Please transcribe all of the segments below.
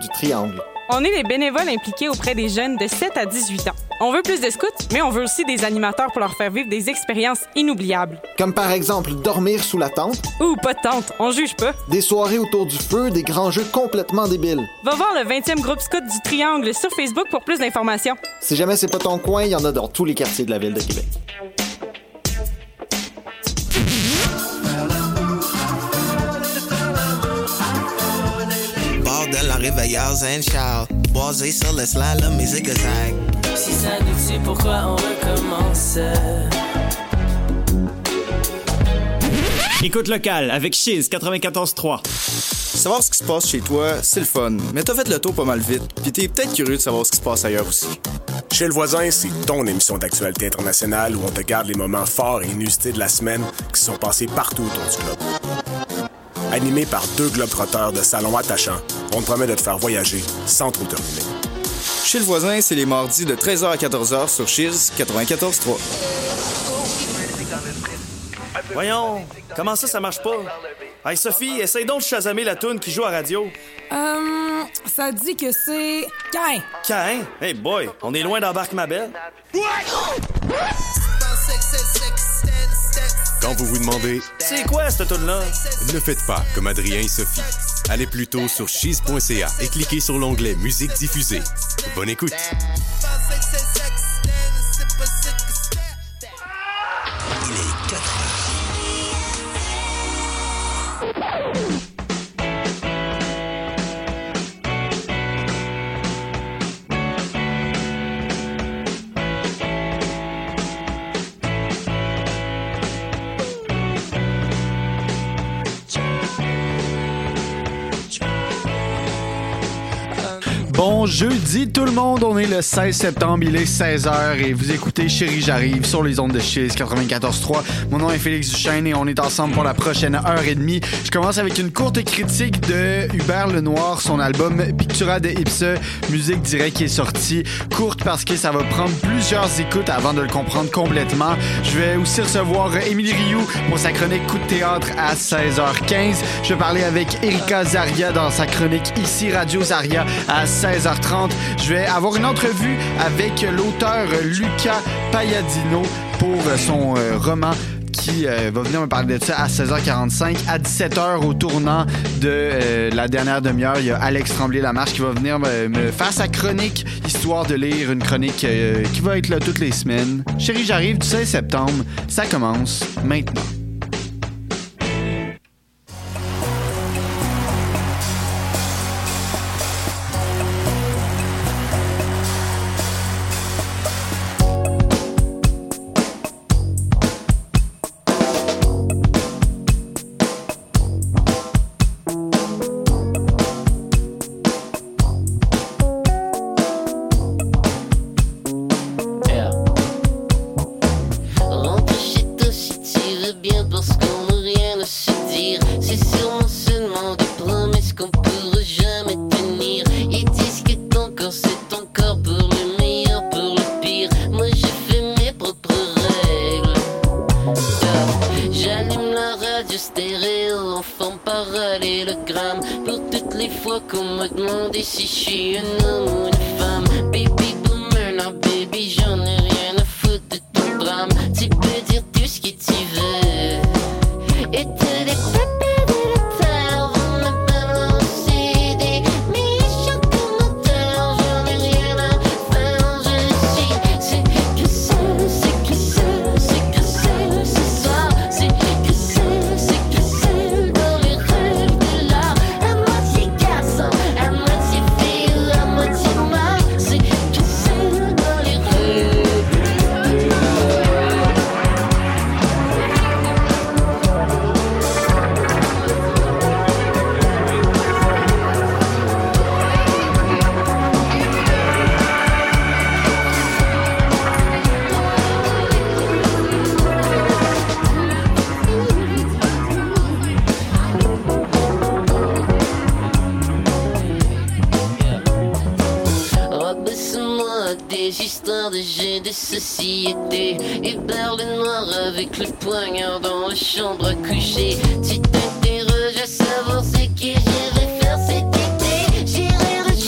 du Triangle. On est les bénévoles impliqués auprès des jeunes de 7 à 18 ans. On veut plus de scouts, mais on veut aussi des animateurs pour leur faire vivre des expériences inoubliables. Comme par exemple dormir sous la tente. Ou pas de tente, on juge pas. Des soirées autour du feu, des grands jeux complètement débiles. Va voir le 20e groupe scout du Triangle sur Facebook pour plus d'informations. Si jamais c'est pas ton coin, il y en a dans tous les quartiers de la ville de Québec. Bordel en réveilleur zen Charles. Boisé sur le slalom, la musique zag. Si ça nous tue, pourquoi on recommence? Écoute locale avec Chiz 94.3. Savoir ce qui se passe chez toi, c'est le fun, mais t'as fait le tour pas mal vite, pis t'es peut-être curieux de savoir ce qui se passe ailleurs aussi. Chez le voisin, c'est ton émission d'actualité internationale où on te garde les moments forts et inusités de la semaine qui se sont passés partout autour du globe. Animé par deux globetrotters de salon attachants, on te promet de te faire voyager sans trop te ruiner. Chez le voisin, c'est les mardis de 13h à 14h sur Chiz 94.3. Voyons, comment ça marche pas? Hey Sophie, essaye donc de chasamer la toune qui joue à radio. Ça dit que c'est... Cain! Cain? Hey boy, on est loin d'embarque ma belle. Quand vous vous demandez C'est quoi cette toune-là? ne faites pas comme Adrien et Sophie. Allez plutôt sur chiz.ca et cliquez sur l'onglet Musique diffusée. Bonne écoute. Il est 4 heures. Bon jeudi tout le monde, on est le 16 septembre, il est 16h et vous écoutez Chérie j'arrive sur les ondes de Chiz 94.3. Mon nom est Félix Duchesne et on est ensemble pour la prochaine heure et demie. Je commence avec une courte critique de Hubert Lenoir, son album Pictura de Ipse, musique directe qui est sortie. Courte parce que ça va prendre plusieurs écoutes avant de le comprendre complètement. Je vais aussi recevoir Émilie Rioux pour sa chronique Coup de théâtre à 16h15. Je vais parler avec Erika Zaria dans sa chronique Ici Radio Zaria à 16h30. Je vais avoir une entrevue avec l'auteur Luca Palladino pour son roman qui va venir me parler de ça à 16h45. À 17h, au tournant de la dernière demi-heure, il y a Alex Tremblay-Lamarche qui va venir me faire sa chronique, histoire de lire une chronique qui va être là toutes les semaines. Chérie, j'arrive du 16 septembre. Ça commence maintenant. Si je suis un homme ou une femme, baby boomer, non baby, j'en ai rien à foutre de ton drame. Tu peux dire tout ce que tu veux et te déclarer de la terre, vont me balancer des méchants commentaires. J'en ai rien à faire, je suis c'est que ça, c'est que ça, c'est que ça, ce soir, c'est que ça dans les rêves de l'art, à moitié garçon, à moitié à moitié mal, c'est que c'est dans les rues. Rabaisse-moi des histoires de jeux de société. Hubert Lenoir avec le poignard dans la chambre à coucher. Tu t'interroges à savoir ce que je vais faire cet été. J'irai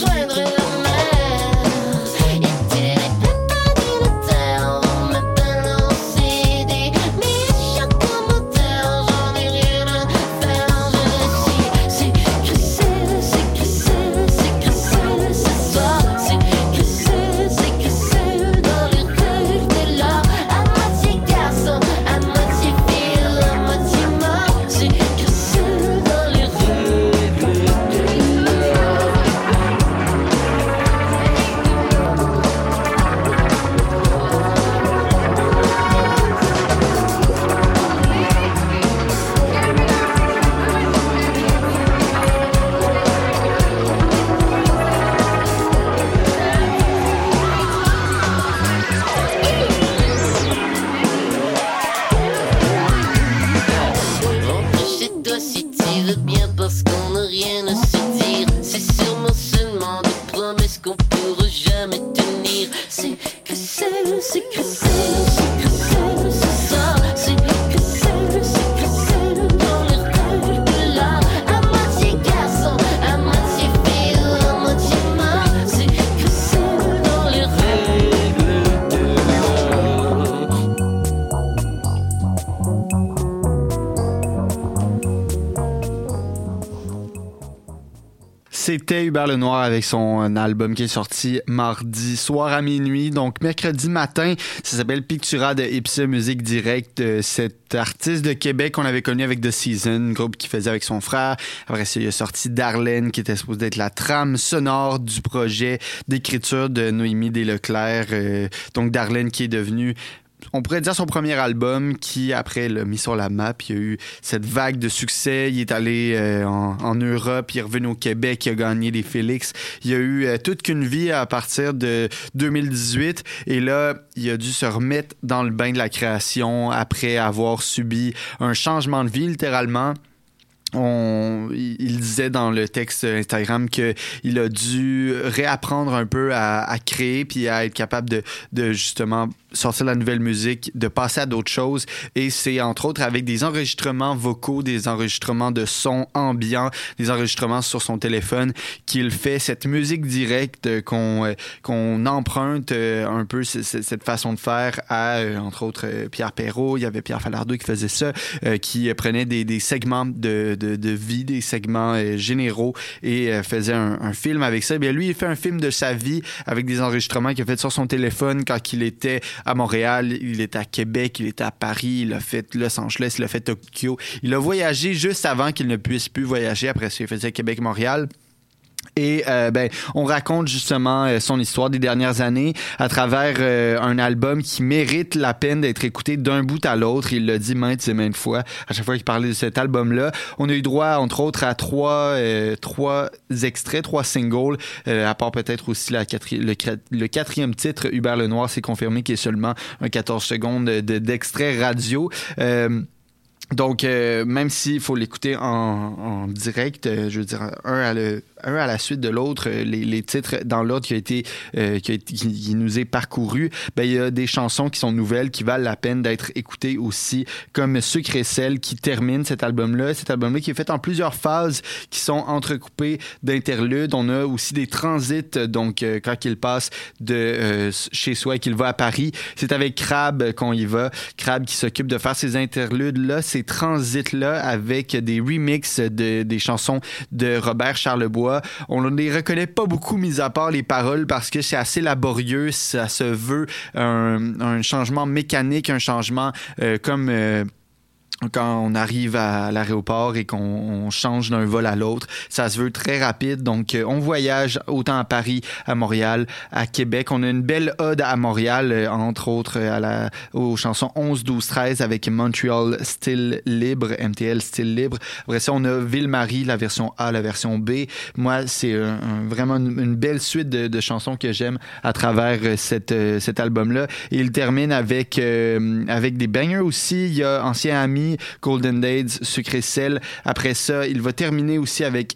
C'était Hubert Lenoir avec son album qui est sorti mardi soir à minuit. Donc, mercredi matin, ça s'appelle Pictura de Ipsa Musique Direct. Cet artiste de Québec qu'on avait connu avec The Season, groupe qu'il faisait avec son frère. Après ça, il a sorti Darlene, qui était supposé être la trame sonore du projet d'écriture de Noémie Desleclerc. Donc, Darlene qui est devenue, on pourrait dire, son premier album qui, après, l'a mis sur la map. Il y a eu cette vague de succès. Il est allé en Europe, il est revenu au Québec, il a gagné les Félix. Il y a eu toute qu'une vie à partir de 2018. Et là, il a dû se remettre dans le bain de la création après avoir subi un changement de vie, littéralement. Il disait dans le texte Instagram qu'il a dû réapprendre un peu à créer puis à être capable de justement sortir la nouvelle musique, de passer à d'autres choses. Et c'est entre autres avec des enregistrements vocaux, des enregistrements de sons ambiants, des enregistrements sur son téléphone qu'il fait cette musique directe qu'on emprunte un peu cette façon de faire à, entre autres, Pierre Perrault. Il y avait Pierre Falardeau qui faisait ça, qui prenait des segments de vie, des segments généraux et faisait un film avec ça. Bien, lui, il fait un film de sa vie avec des enregistrements qu'il a fait sur son téléphone quand il était à Montréal, il était à Québec, il était à Paris, il a fait Los Angeles, il a fait Tokyo. Il a voyagé juste avant qu'il ne puisse plus voyager. Après ça, il faisait Québec-Montréal. Et on raconte justement son histoire des dernières années à travers un album qui mérite la peine d'être écouté d'un bout à l'autre. Il l'a dit maintes et maintes fois à chaque fois qu'il parlait de cet album-là. On a eu droit, entre autres, à trois extraits, 3 singles, à part peut-être aussi le quatrième titre, Hubert Lenoir, c'est confirmé qu'il est seulement un 14 secondes d'extrait radio. Donc, même s'il faut l'écouter en direct, je veux dire, un à la suite de l'autre, les titres dans l'ordre qui nous est parcouru, il y a des chansons qui sont nouvelles, qui valent la peine d'être écoutées aussi, comme Sucre et Sel, qui termine cet album-là. Cet album-là qui est fait en plusieurs phases, qui sont entrecoupées d'interludes. On a aussi des transits, donc quand il passe de chez soi et qu'il va à Paris, c'est avec Crab qu'on y va. Crab qui s'occupe de faire ces interludes-là, ces transits-là, avec des remixes des chansons de Robert Charlebois. On ne les reconnaît pas beaucoup, mis à part les paroles, parce que c'est assez laborieux. Ça se veut un changement mécanique, un changement comme quand on arrive à l'aéroport et qu'on change d'un vol à l'autre. Ça se veut très rapide. Donc, on voyage autant à Paris, à Montréal, à Québec. On a une belle ode à Montréal, entre autres aux chansons 11, 12, 13 avec Montreal Still Libre, MTL Still Libre. Après ça, on a Ville-Marie, la version A, la version B. Moi, c'est vraiment une belle suite de chansons que j'aime à travers cet album-là. Et il termine avec des bangers aussi. Il y a Ancien Ami, Golden Days, Sucre et Sel. Après ça, il va terminer aussi avec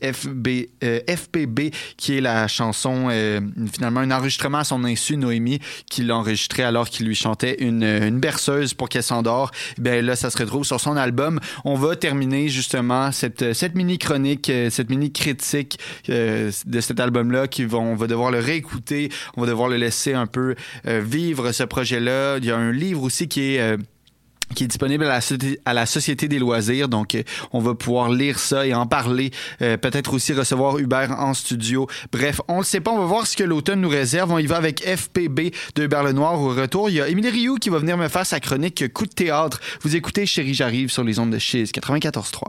FPB, qui est la chanson, finalement, un enregistrement à son insu, Noémie, qui l'a enregistré alors qu'il lui chantait une berceuse pour qu'elle s'endort. Bien là, ça se retrouve sur son album. On va terminer justement cette mini-chronique, cette mini-critique de cet album-là, on va devoir le réécouter, on va devoir le laisser un peu vivre ce projet-là. Il y a un livre aussi qui est disponible à la Société des loisirs. Donc, on va pouvoir lire ça et en parler. Peut-être aussi recevoir Hubert en studio. Bref, on le sait pas. On va voir ce que l'automne nous réserve. On y va avec FPB de Hubert Lenoir. Au retour, il y a Émilie Rioux qui va venir me faire sa chronique Coup de théâtre. Vous écoutez Chérie, j'arrive sur les ondes de Chiz 94.3.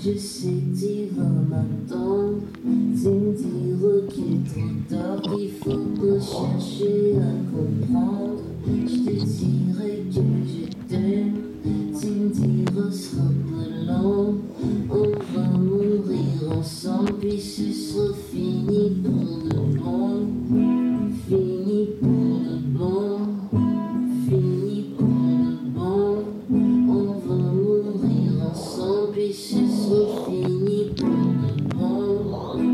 Je sais que tu vas m'attendre. Tu me diras qu'il est trop tard, qu'il faut pas chercher à comprendre. Je te dirai que je t'aime. Tu me diras ce sera pas long. On va mourir ensemble, puis ce sera fini pour de bon. Fini pour de bon. Fini pour de bon. On va mourir ensemble, puis ce sera fini pour de bon.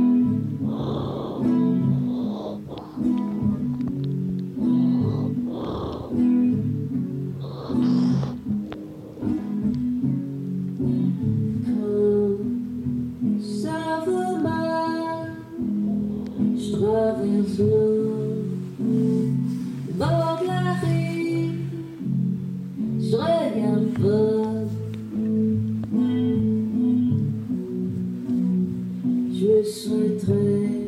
Ça va mal, je traverse le bord de la rive, je regarde pas. Je me souhaiterais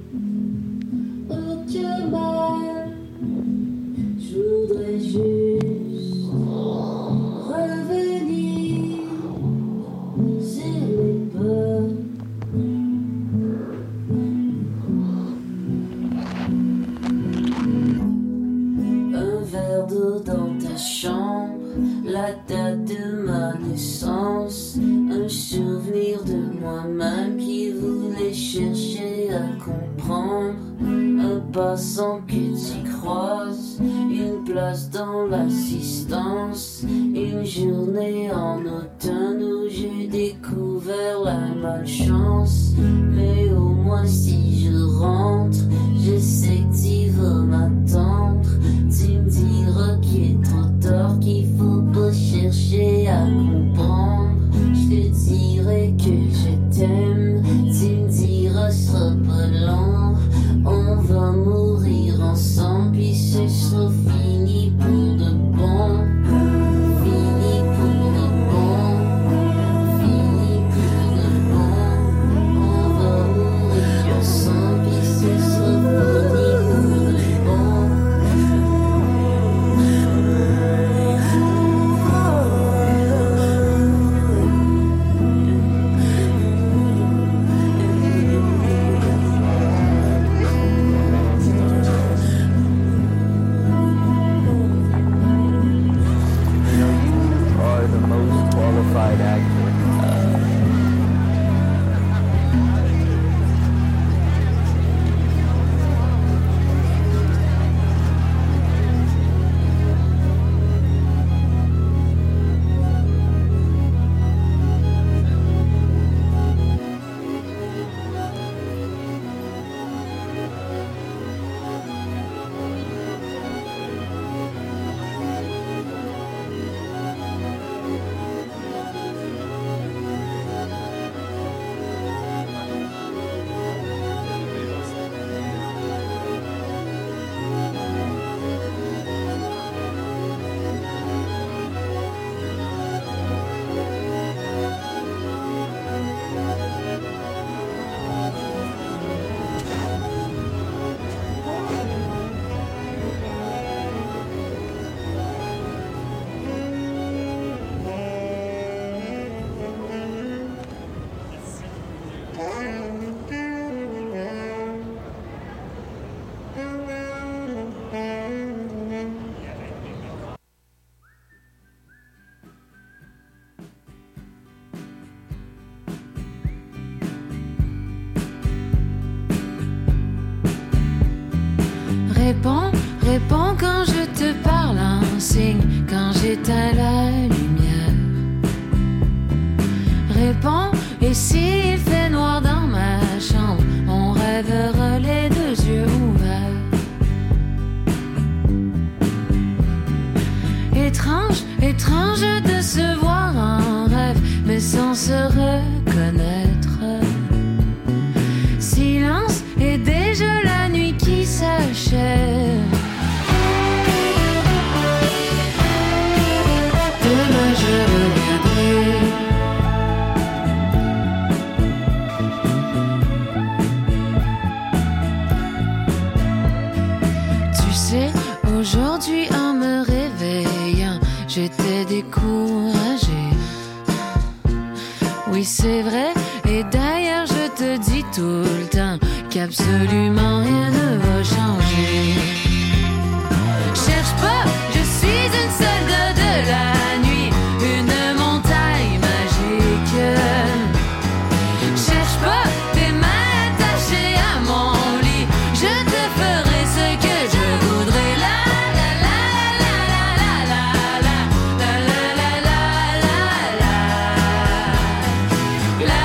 aucun mal, je voudrais juste revenir sur mes pas. Un verre d'eau dans ta chambre, la date de ma naissance, un souvenir de moi-même qui voulait chercher à comprendre, un passant que tu croises, une place dans l'assistance, une journée en automne où j'ai découvert la malchance. Mais au moins si je rentre, je sais que tu vas m'attendre. Tu me diras qu'il est trop tard, qu'il faut pas chercher à comprendre. Je te dirai que je t'aime. Tu me diras ce sera pas long. On va mourir ensemble, puis ce sera fini pour de bon. Fini pour de bon. Fini pour de bon. On va mourir ensemble, puis ce sera fini pour de bon. Are the most qualified actor. Réponds quand je te parle, un signe quand j'éteins la lumière. Réponds, et s'il fait noir dans ma chambre, on rêvera les deux yeux ouverts. Étrange, étrange de se voir en rêve, mais sans se reconnaître. Silence, et déjà la nuit qui s'achève. Demain je reviendrai. Tu sais, aujourd'hui en me réveillant, j'étais découragée. Oui, c'est vrai. Et d'ailleurs, je te dis tout le temps qu'absolument rien ne va changer. Cherche pas, je suis une soldat de la nuit, une montagne magique. Cherche pas, tes mains attachées à mon lit, je te ferai ce que je voudrais. La la la la la la la la la la la la la la la la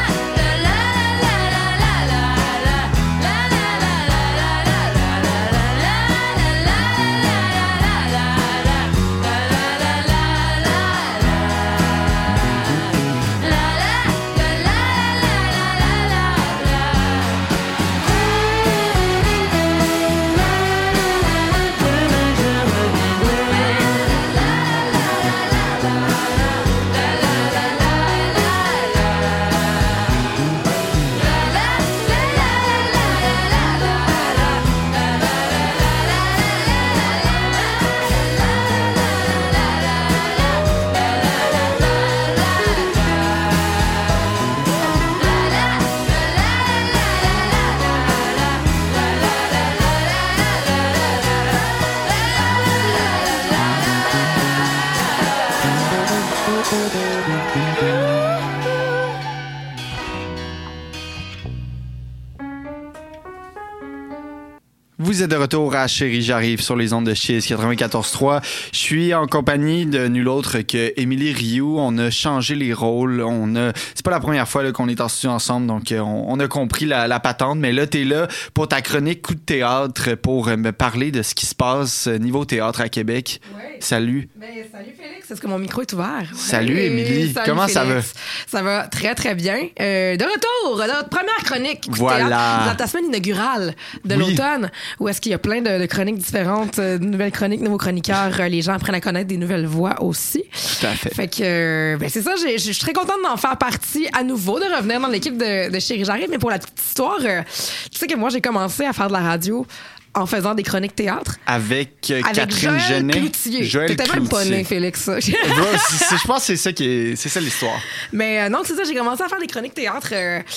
Vous êtes de retour à Chérie, j'arrive sur les ondes de Chiz 94.3. Je suis en compagnie de nul autre que Émilie Rioux. On a changé les rôles. C'est pas la première fois là, qu'on est en studio ensemble, donc on a compris la patente. Mais là, t'es là pour ta chronique Coup de théâtre pour me parler de ce qui se passe niveau théâtre à Québec. Ouais. Salut. Salut Félix, est-ce que mon micro est ouvert? Salut Émilie, comment Félix. Ça va? Ça va très très bien. De retour à notre première chronique Coup de théâtre dans ta semaine inaugurale de l'automne, où est-ce qu'il y a plein de chroniques différentes, de nouvelles chroniques, nouveaux chroniqueurs, les gens apprennent à connaître des nouvelles voix aussi. Tout à fait. Fait que c'est ça, je suis très contente d'en faire partie à nouveau, de revenir dans l'équipe de Chérie j'arrive, mais pour la petite histoire, tu sais que moi j'ai commencé à faire de la radio en faisant des chroniques théâtre. Avec Catherine Genet. Joël T'étais même pas né, Félix. Je pense que c'est ça l'histoire. Mais non, c'est ça, j'ai commencé à faire des chroniques théâtre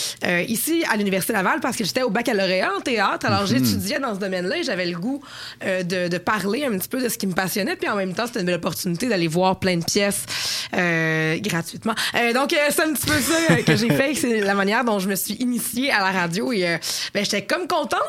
ici à l'Université Laval parce que j'étais au baccalauréat en théâtre. Alors j'étudiais dans ce domaine-là et j'avais le goût de parler un petit peu de ce qui me passionnait. Puis en même temps, c'était une belle opportunité d'aller voir plein de pièces gratuitement. Donc c'est un petit peu ça que j'ai fait. C'est la manière dont je me suis initiée à la radio. Et j'étais comme contente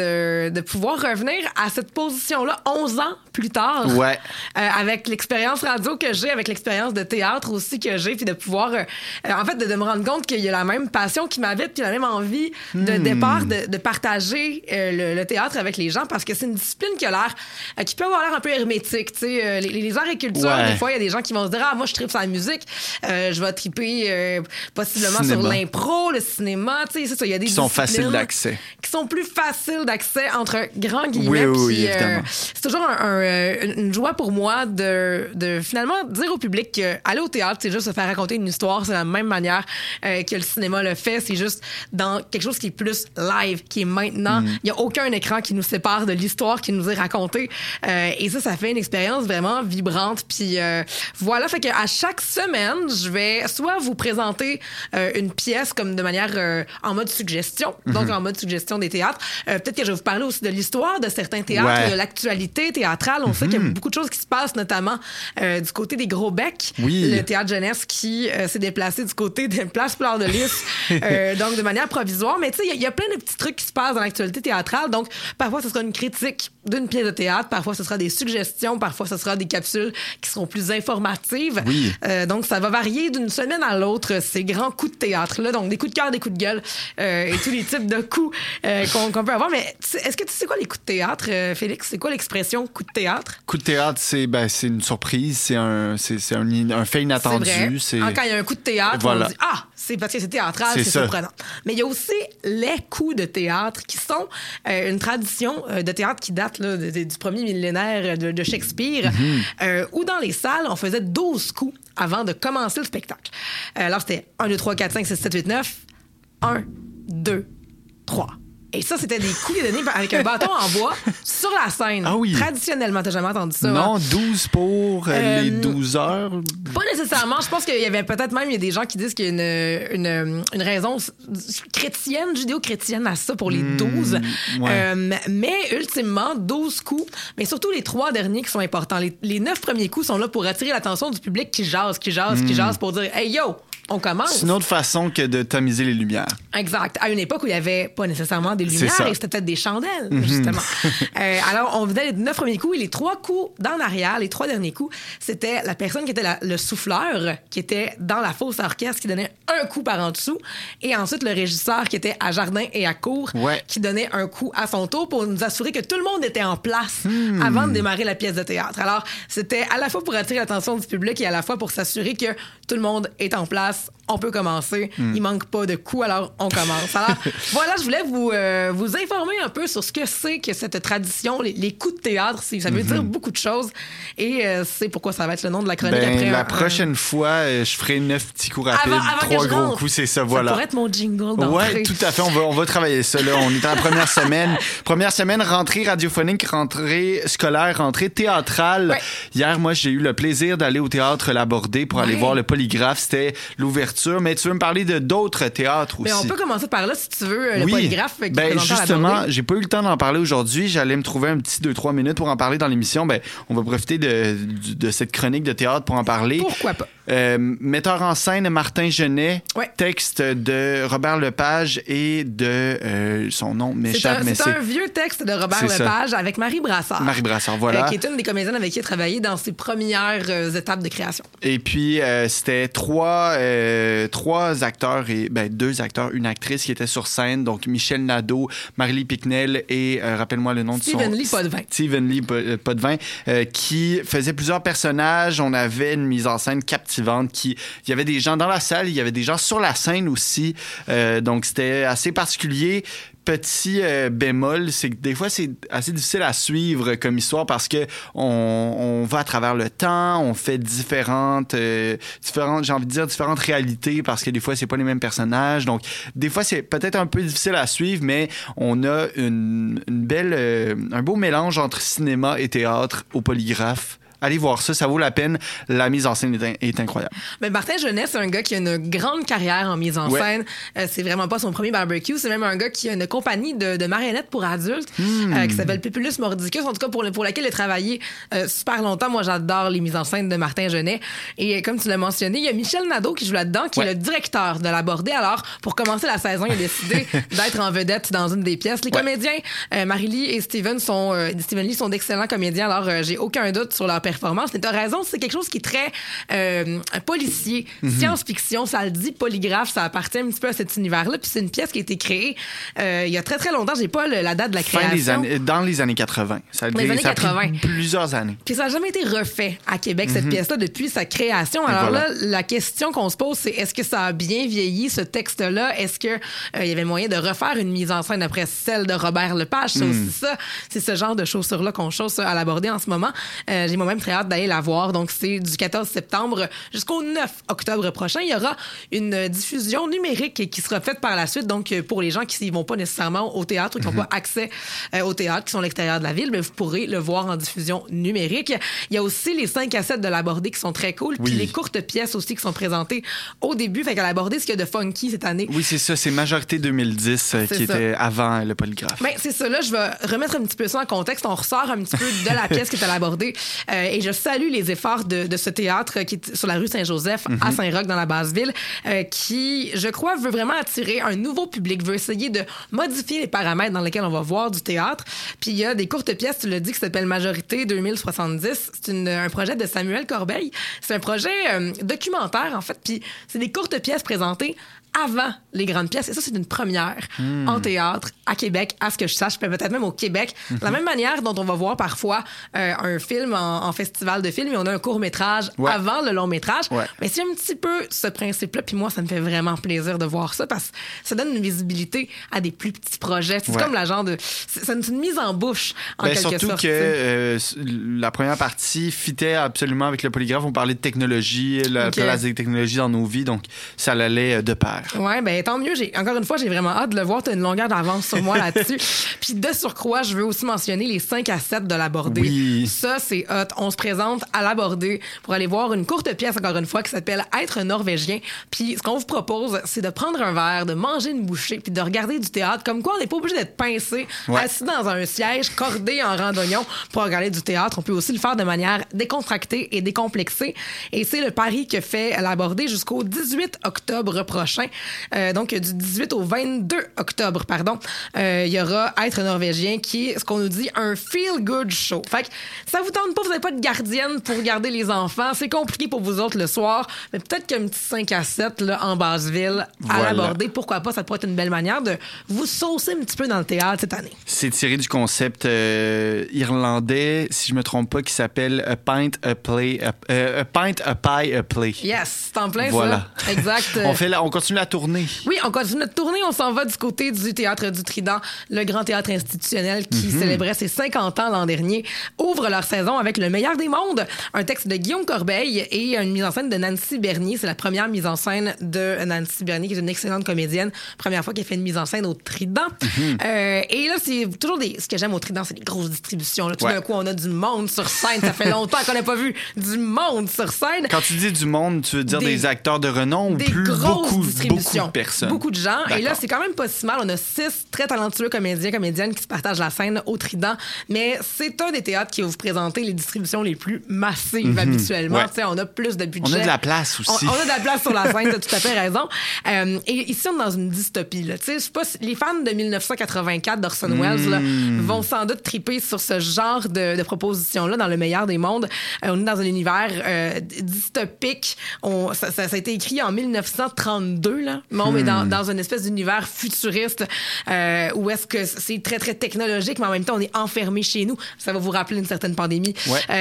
de pouvoir revenir à cette position-là 11 ans plus tard. Ouais. Avec l'expérience radio que j'ai, avec l'expérience de théâtre aussi que j'ai, puis de pouvoir, en fait, de me rendre compte qu'il y a la même passion qui m'habite, puis la même envie de départ de partager le théâtre avec les gens, parce que c'est une discipline qui peut avoir l'air un peu hermétique, tu sais. Les arts et culture, des fois, il y a des gens qui vont se dire « Ah, moi, je tripe sur la musique, je vais triper possiblement sur l'impro, le cinéma, tu sais, c'est ça. Il y a des qui sont faciles d'accès. Qui sont plus faciles d'accès, entre grand guillemets. Oui, évidemment. C'est toujours une joie pour moi de finalement dire au public qu'aller au théâtre, c'est juste se faire raconter une histoire. C'est la même manière que le cinéma le fait. C'est juste dans quelque chose qui est plus live, qui est maintenant. Il n'y a aucun écran qui nous sépare de l'histoire qui nous est racontée. Et ça fait une expérience vraiment vibrante. Puis voilà, fait qu'à chaque semaine, je vais soit vous présenter une pièce comme de manière en mode suggestion, donc en mode suggestion des théâtres. Peut-être que je vais vous parler aussi de l'histoire de certains théâtres, de l'actualité théâtrale. On sait qu'il y a beaucoup de choses qui se passent, notamment du côté des Gros Becs. Oui. Le théâtre jeunesse qui s'est déplacé du côté des places Fleur de Lys, donc de manière provisoire. Mais tu sais, il y a plein de petits trucs qui se passent dans l'actualité théâtrale. Donc, parfois, ce sera une critique d'une pièce de théâtre. Parfois, ce sera des suggestions. Parfois, ce sera des capsules qui seront plus informatives. Oui. Donc, ça va varier d'une semaine à l'autre, ces grands coups de théâtre-là. Donc, des coups de cœur, des coups de gueule et tous les types de coups qu'on peut avoir. Mais est-ce que tu sais quoi les coups de théâtre, Félix? C'est quoi l'expression coup de théâtre? Coup de théâtre, c'est une surprise, c'est un fait inattendu. C'est vrai. Quand il y a un coup de théâtre, on dit « Ah, c'est parce que c'est théâtral, c'est surprenant. » Mais il y a aussi les coups de théâtre qui sont une tradition de théâtre qui date là, du premier millénaire de Shakespeare, où dans les salles, on faisait 12 coups avant de commencer le spectacle. Alors, c'était 1, 2, 3, 4, 5, 6, 7, 8, 9. 1, 2, 3. Et ça, c'était des coups qui étaient donnés avec un bâton en bois sur la scène. Ah oui. Traditionnellement, t'as jamais entendu ça? Non, hein? 12 pour les 12 heures. Pas nécessairement. Je pense qu'il y avait peut-être même il y a des gens qui disent qu'il y a une raison chrétienne, judéo-chrétienne à ça pour les 12. Ouais. Mais ultimement, 12 coups. Mais surtout les 3 derniers qui sont importants. Les 9 premiers coups sont là pour attirer l'attention du public qui jase pour dire « Hey, yo! » On commence. C'est une autre façon que de tamiser les lumières. Exact. À une époque où il n'y avait pas nécessairement des lumières et c'était peut-être des chandelles, justement. Alors, on faisait les 9 premiers coups et les 3 coups d'en arrière, les 3 derniers coups, c'était la personne qui était le souffleur, qui était dans la fosse orchestre, qui donnait un coup par en dessous. Et ensuite, le régisseur qui était à jardin et à cour, qui donnait un coup à son tour pour nous assurer que tout le monde était en place avant de démarrer la pièce de théâtre. Alors, c'était à la fois pour attirer l'attention du public et à la fois pour s'assurer que tout le monde est en place. On peut commencer. Il manque pas de coups, alors on commence. Alors, voilà, je voulais vous informer un peu sur ce que c'est que cette tradition, les coups de théâtre. Ça veut dire beaucoup de choses. Et c'est pourquoi ça va être le nom de la chronique après. La prochaine fois, je ferai 9 petits coups rapides, 3 gros coups, c'est ça, voilà. Ça pourrait être mon jingle d'entrée. Oui, tout à fait. On va travailler ça, là. On est en première semaine. Première semaine, rentrée radiophonique, rentrée scolaire, rentrée théâtrale. Ouais. Hier, moi, j'ai eu le plaisir d'aller au théâtre Labordé pour aller voir le Polygraphe. C'était l'ouverture. Mais tu veux me parler de d'autres théâtres aussi? Mais on peut commencer par là, si tu veux, le Polygraphe. Justement, j'ai pas eu le temps d'en parler aujourd'hui. J'allais me trouver un petit 2-3 minutes pour en parler dans l'émission. On va profiter de cette chronique de théâtre pour en parler. Pourquoi pas? Metteur en scène Martin Genet, texte de Robert Lepage et de son nom m'échappe. C'est un vieux texte de Robert Lepage avec Marie Brassard. Marie Brassard, voilà. Qui est une des comédiennes avec qui il a travaillé dans ses premières étapes de création. Et puis, c'était trois acteurs et 2 acteurs, une actrice qui était sur scène, donc Michel Nadeau, Marie-Lie Piquenel et rappelle-moi le nom de son... Steven Lee Potvin, qui faisait plusieurs personnages. On avait une mise en scène captivante. Il y avait des gens dans la salle, il y avait des gens sur la scène aussi. Donc, c'était assez particulier. Petit bémol, c'est que des fois, c'est assez difficile à suivre comme histoire parce que on va à travers le temps, on fait différentes, j'ai envie de dire différentes réalités parce que des fois, c'est pas les mêmes personnages. Donc, des fois, c'est peut-être un peu difficile à suivre, mais on a une belle, un beau mélange entre cinéma et théâtre au Polygraphe. Allez voir ça vaut la peine. La mise en scène est incroyable. Mais Martin Genet, c'est un gars qui a une grande carrière en mise en scène. C'est vraiment pas son premier barbecue. C'est même un gars qui a une compagnie de marionnettes pour adultes qui s'appelle Pepulus Mordicus, en tout cas pour laquelle il a travaillé super longtemps. Moi, j'adore les mises en scène de Martin Genet. Et comme tu l'as mentionné, il y a Michel Nadeau qui joue là-dedans, qui est le directeur de Labordé. Alors, pour commencer la saison, il a décidé d'être en vedette dans une des pièces. Les comédiens, Marie-Lie et Steven Lee sont d'excellents comédiens. Alors, j'ai aucun doute sur leur performance. Mais t'as raison, c'est quelque chose qui est très policier, science-fiction, ça le dit, Polygraphe, ça appartient un petit peu à cet univers-là. Puis c'est une pièce qui a été créée il y a très, très longtemps. J'ai pas la date de la création. Dans les années 80. Ça a pris plusieurs années. Puis ça n'a jamais été refait à Québec, cette pièce-là, depuis sa création. Alors là, la question qu'on se pose, c'est est-ce que ça a bien vieilli, ce texte-là? Est-ce qu'il y avait moyen de refaire une mise en scène après celle de Robert Lepage? C'est aussi ça. C'est ce genre de chaussures-là qu'on chausse à Labordé en ce moment. J'ai moi-même très hâte d'aller la voir. Donc, c'est du 14 septembre jusqu'au 9 octobre prochain. Il y aura une diffusion numérique qui sera faite par la suite. Donc, pour les gens qui ne vont pas nécessairement au théâtre ou qui n'ont pas accès au théâtre, qui sont à l'extérieur de la ville, mais vous pourrez le voir en diffusion numérique. Il y a aussi les 5 à 7 de Labordé qui sont très cool. Puis les courtes pièces aussi qui sont présentées au début. Fait qu'à Labordé, ce qu'il y a de funky cette année. Oui, c'est ça. C'est Majorité 2010 qui était avant le Polygraphe. Ben, c'est ça. Là, je vais remettre un petit peu ça en contexte. On ressort un petit peu de la pièce qui est à Labordé. Et je salue les efforts de ce théâtre qui est sur la rue Saint-Joseph à Saint-Roch dans la Basse-Ville qui, je crois, veut vraiment attirer un nouveau public, veut essayer de modifier les paramètres dans lesquels on va voir du théâtre. Puis il y a des courtes pièces, tu l'as dit, qui s'appelle Majorité 2070. C'est un projet de Samuel Corbeil. C'est un projet documentaire, en fait. Puis c'est des courtes pièces présentées avant les grandes pièces. Et ça, c'est une première en théâtre à Québec, à ce que je sache, peut-être même au Québec. De la même manière dont on va voir parfois un film en festival de films et on a un court-métrage avant le long-métrage. Ouais. Mais c'est un petit peu ce principe-là. Puis moi, ça me fait vraiment plaisir de voir ça parce que ça donne une visibilité à des plus petits projets. C'est comme la genre de... C'est une mise en bouche, en quelque sorte. Surtout que la première partie fitait absolument avec le polygraphe. On parlait de technologie, la place des technologies dans nos vies. Donc, ça allait de pair. Oui, bien, tant mieux. Encore une fois, j'ai vraiment hâte de le voir. Tu as une longueur d'avance sur moi là-dessus. Puis de surcroît, je veux aussi mentionner les 5 à 7 de l'Abordée. Oui. Ça, c'est hot. On se présente à l'Abordée pour aller voir une courte pièce, encore une fois, qui s'appelle Être norvégien. Puis ce qu'on vous propose, c'est de prendre un verre, de manger une bouchée, puis de regarder du théâtre. Comme quoi, on n'est pas obligé d'être pincé, assis dans un siège, cordé en rang d'oignon pour regarder du théâtre. On peut aussi le faire de manière décontractée et décomplexée. Et c'est le pari que fait l'Abordée jusqu'au 18 octobre prochain. Donc, du 18 au 22 octobre, pardon. Il y aura Être norvégien qui est, ce qu'on nous dit, un feel-good show. Fait que ça vous tente pas, vous n'avez pas de gardienne pour garder les enfants. C'est compliqué pour vous autres le soir, mais peut-être qu'un petit 5 à 7 là, en Basse-Ville à l'Abordée, pourquoi pas, ça pourrait être une belle manière de vous saucer un petit peu dans le théâtre cette année. C'est tiré du concept irlandais, si je me trompe pas, qui s'appelle A Pint, A Play, A Pint, A Pie, A Play. Yes, c'est en plein ça. Exact. On continue la tournée. Oui, on continue notre tournée. On s'en va du côté du Théâtre du Trident, le grand théâtre institutionnel qui célébrait ses 50 ans l'an dernier, ouvre leur saison avec Le meilleur des mondes, un texte de Guillaume Corbeil et une mise en scène de Nancy Bernier. C'est la première mise en scène de Nancy Bernier, qui est une excellente comédienne. Première fois qu'elle fait une mise en scène au Trident. Et là, c'est toujours ce que j'aime au Trident, c'est les grosses distributions. Là. Tout d'un coup, on a du monde sur scène. Ça fait longtemps qu'on n'a pas vu du monde sur scène. Quand tu dis du monde, tu veux dire des acteurs de renom ou plus beaucoup de personnes? Beaucoup de gens. D'accord. Et là, c'est quand même pas si mal. On a 6 très talentueux comédiennes qui se partagent la scène au Trident. Mais c'est un des théâtres qui va vous présenter les distributions les plus massives habituellement. Ouais. On a plus de budget. On a de la place aussi. On a de la place sur la scène, tu as tout à fait raison. Et ici, on est dans une dystopie. Là. Je sais pas, les fans de 1984 d'Orson Welles là, vont sans doute triper sur ce genre de proposition-là dans Le meilleur des mondes. On est dans un univers dystopique. Ça a été écrit en 1932, là. On est dans une espèce d'univers futuriste où est-ce que c'est très, très technologique, mais en même temps, on est enfermé chez nous. Ça va vous rappeler une certaine pandémie.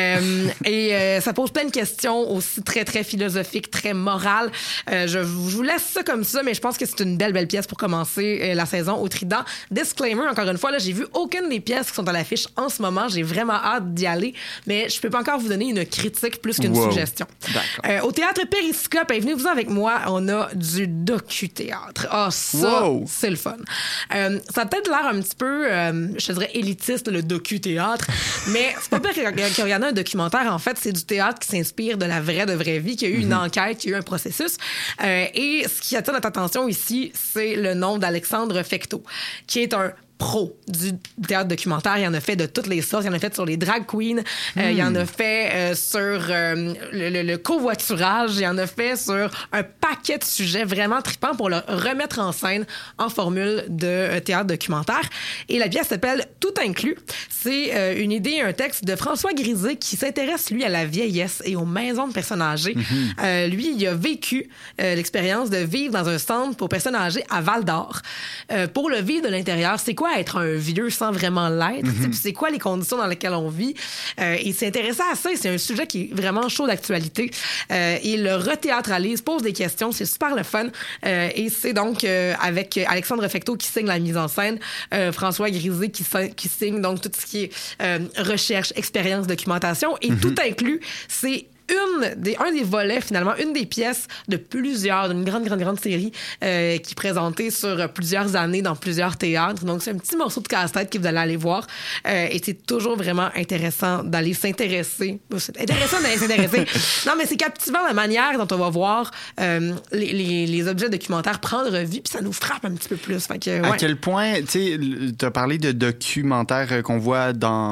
Et ça pose plein de questions aussi très, très philosophiques, très morales. Je vous laisse ça comme ça, mais je pense que c'est une belle pièce pour commencer la saison au Trident. Disclaimer, encore une fois, là, j'ai vu aucune des pièces qui sont à l'affiche en ce moment. J'ai vraiment hâte d'y aller, mais je peux pas encore vous donner une critique plus qu'une suggestion. Au Théâtre Périscope, venez-vous avec moi, on a du docu-théâtre. Ça, c'est le fun. Ça a peut-être l'air un petit peu, je te dirais, élitiste, le docu-théâtre, mais c'est pas pire qu'il y en a un documentaire. En fait, c'est du théâtre qui s'inspire de la vraie vie, qui a eu une enquête, qui a eu un processus. Et ce qui attire notre attention ici, c'est le nom d'Alexandre Fecteau, qui est un pro du théâtre documentaire. Il en a fait de toutes les sortes. Il en a fait sur les drag queens. Il en a fait sur le covoiturage. Il en a fait sur un paquet de sujets vraiment trippants pour le remettre en scène en formule de théâtre documentaire. Et la pièce s'appelle Tout inclus. C'est une idée, un texte de François Grisé qui s'intéresse, lui, à la vieillesse et aux maisons de personnes âgées. Lui, il a vécu l'expérience de vivre dans un centre pour personnes âgées à Val-d'Or. Pour le vivre de l'intérieur, c'est quoi être un vieux sans vraiment l'être? C'est quoi les conditions dans lesquelles on vit? Il s'est intéressé à ça et c'est un sujet qui est vraiment chaud d'actualité. Il le rethéâtralise, pose des questions, c'est super le fun. Et c'est donc avec Alexandre Fecteau qui signe la mise en scène, François Grisé qui signe donc tout ce qui est recherche, expérience, documentation. Et tout inclus, c'est un des volets, finalement, une des pièces de plusieurs, d'une grande série qui est présentée sur plusieurs années dans plusieurs théâtres. Donc, c'est un petit morceau de casse-tête que vous allez aller voir. Et c'est toujours vraiment intéressant d'aller s'intéresser. C'est intéressant d'aller s'intéresser. Non, mais c'est captivant la manière dont on va voir les objets documentaires prendre vie, puis ça nous frappe un petit peu plus. Fait que, à quel point, tu sais, tu as parlé de documentaires qu'on voit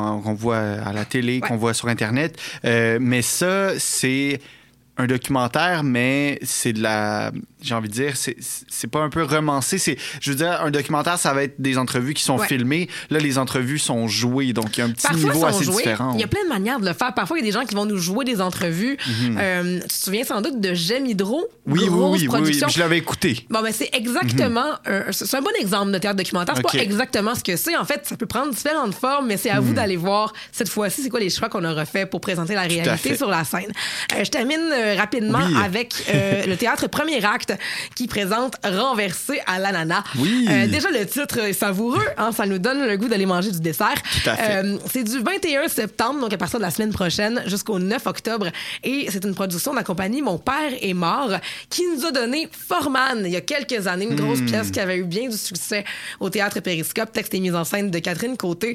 à la télé, qu'on voit sur Internet, mais ça, c'est un documentaire, mais c'est de la j'ai envie de dire, c'est pas un peu romancé. Je veux dire, un documentaire, ça va être des entrevues qui sont filmées. Là, les entrevues sont jouées, donc il y a un petit niveau assez différent. Il y a plein de manières de le faire. Parfois, il y a des gens qui vont nous jouer des entrevues. Tu te souviens sans doute de J'aime Hydro? Oui, je l'avais écouté. Bon, ben c'est exactement... c'est un bon exemple de théâtre documentaire. C'est pas exactement ce que c'est. En fait, ça peut prendre différentes formes, mais c'est à vous d'aller voir cette fois-ci c'est quoi les choix qu'on a refait pour présenter la réalité sur la scène. Je termine rapidement avec le théâtre Premier Acte qui présente Renversé à l'ananas. Déjà, le titre est savoureux. Hein, ça nous donne le goût d'aller manger du dessert. Tout à fait. C'est du 21 septembre, donc à partir de la semaine prochaine, jusqu'au 9 octobre. Et c'est une production de la compagnie Mon Père est mort qui nous a donné Foreman il y a quelques années, une grosse pièce qui avait eu bien du succès au théâtre Périscope, texte et mise en scène de Catherine Côté.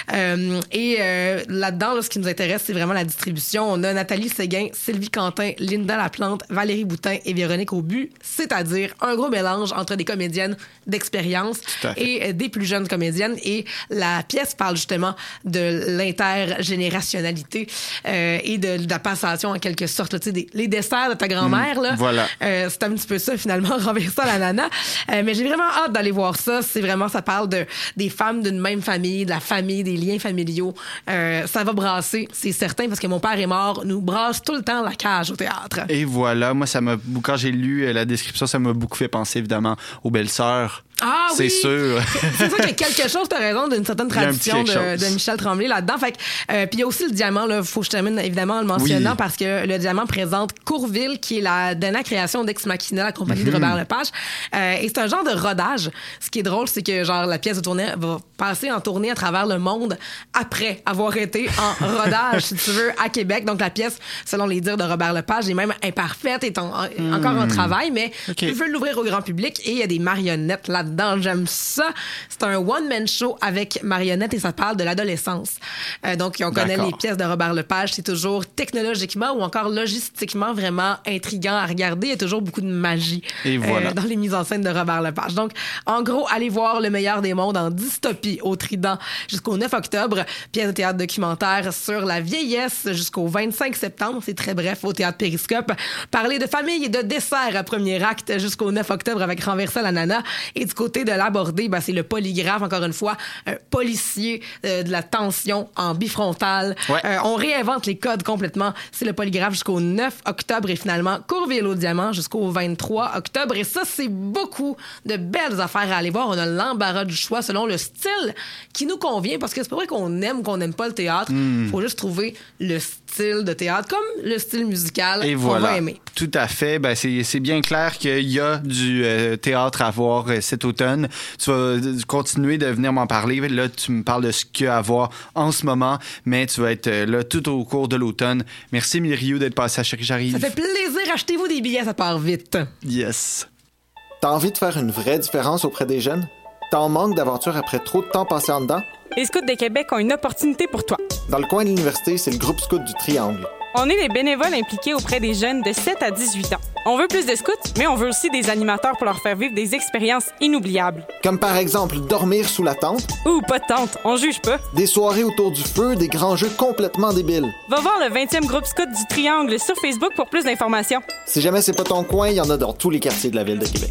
Là-dedans, ce qui nous intéresse, c'est vraiment la distribution. On a Nathalie Séguin, Sylvie Quentin, Linda Laplante, Valérie Boutin et Véronique Aubu, c'est-à-dire un gros mélange entre des comédiennes d'expérience et des plus jeunes comédiennes. Et la pièce parle justement de l'intergénérationnalité et de la passation en quelque sorte. Tu sais, les desserts de ta grand-mère, là. Voilà. C'est un petit peu ça, finalement, renverser à l'ananas. Mais j'ai vraiment hâte d'aller voir ça. C'est vraiment, ça parle des femmes d'une même famille, de la famille, des liens familiaux. Ça va brasser, c'est certain, parce que Mon Père est mort nous brasse tout le temps la cage au théâtre. Et voilà, moi, quand j'ai lu la description, ça m'a beaucoup fait penser, évidemment, aux Belles-Sœurs. Ah c'est oui! sûr. C'est sûr qu'il y a quelque chose, t'as raison, d'une certaine tradition de Michel Tremblay là-dedans. Fait puis il y a aussi le diamant, là, faut que je termine évidemment en le mentionnant, parce que le diamant présente Courville, qui est la dernière création d'Ex Machina, la compagnie de Robert Lepage. Et c'est un genre de rodage. Ce qui est drôle, c'est que genre la pièce va passer en tournée à travers le monde après avoir été en rodage, si tu veux, à Québec. Donc la pièce, selon les dires de Robert Lepage, est même imparfaite, est encore en travail, mais il veut l'ouvrir au grand public et il y a des marionnettes là-dedans. J'aime ça. C'est un one-man show avec marionnettes et ça parle de l'adolescence. Donc, on connaît les pièces de Robert Lepage. C'est toujours technologiquement ou encore logistiquement vraiment intriguant à regarder. Il y a toujours beaucoup de magie dans les mises en scène de Robert Lepage. Donc, en gros, allez voir Le meilleur des mondes en dystopie au Trident jusqu'au 9 octobre. Pièce de théâtre documentaire sur la vieillesse jusqu'au 25 septembre. C'est très bref au théâtre Périscope. Parler de famille et de dessert à Premier Acte jusqu'au 9 octobre avec Renversé à l'ananas. Et du côté de l'abordé, c'est le polygraphe, encore une fois, un policier de la tension en bifrontal. On réinvente les codes complètement. C'est le polygraphe jusqu'au 9 octobre et finalement Courville au diamant jusqu'au 23 octobre. Et ça, c'est beaucoup de belles affaires à aller voir. On a l'embarras du choix selon le style qui nous convient, parce que c'est pas vrai qu'on aime ou qu'on n'aime pas le théâtre. Faut juste trouver le style de théâtre comme le style musical qu'on va aimer. Tout à fait. C'est bien clair qu'il y a du théâtre à voir cet automne. Tu vas continuer de venir m'en parler. Là, tu me parles de ce qu'il y a à voir en ce moment, mais tu vas être là tout au cours de l'automne. Merci, Myriou, d'être passé à Chérie J'arrive. Ça fait plaisir. Achetez-vous des billets, ça part vite. Yes. T'as envie de faire une vraie différence auprès des jeunes? T'en manques d'aventure après trop de temps passé en dedans? Les Scouts de Québec ont une opportunité pour toi. Dans le coin de l'université, c'est le groupe scout du Triangle. On est des bénévoles impliqués auprès des jeunes de 7 à 18 ans. On veut plus de scouts, mais on veut aussi des animateurs pour leur faire vivre des expériences inoubliables. Comme par exemple dormir sous la tente. Ou pas de tente, on juge pas. Des soirées autour du feu, des grands jeux complètement débiles. Va voir le 20e groupe scout du Triangle sur Facebook pour plus d'informations. Si jamais c'est pas ton coin, il y en a dans tous les quartiers de la ville de Québec.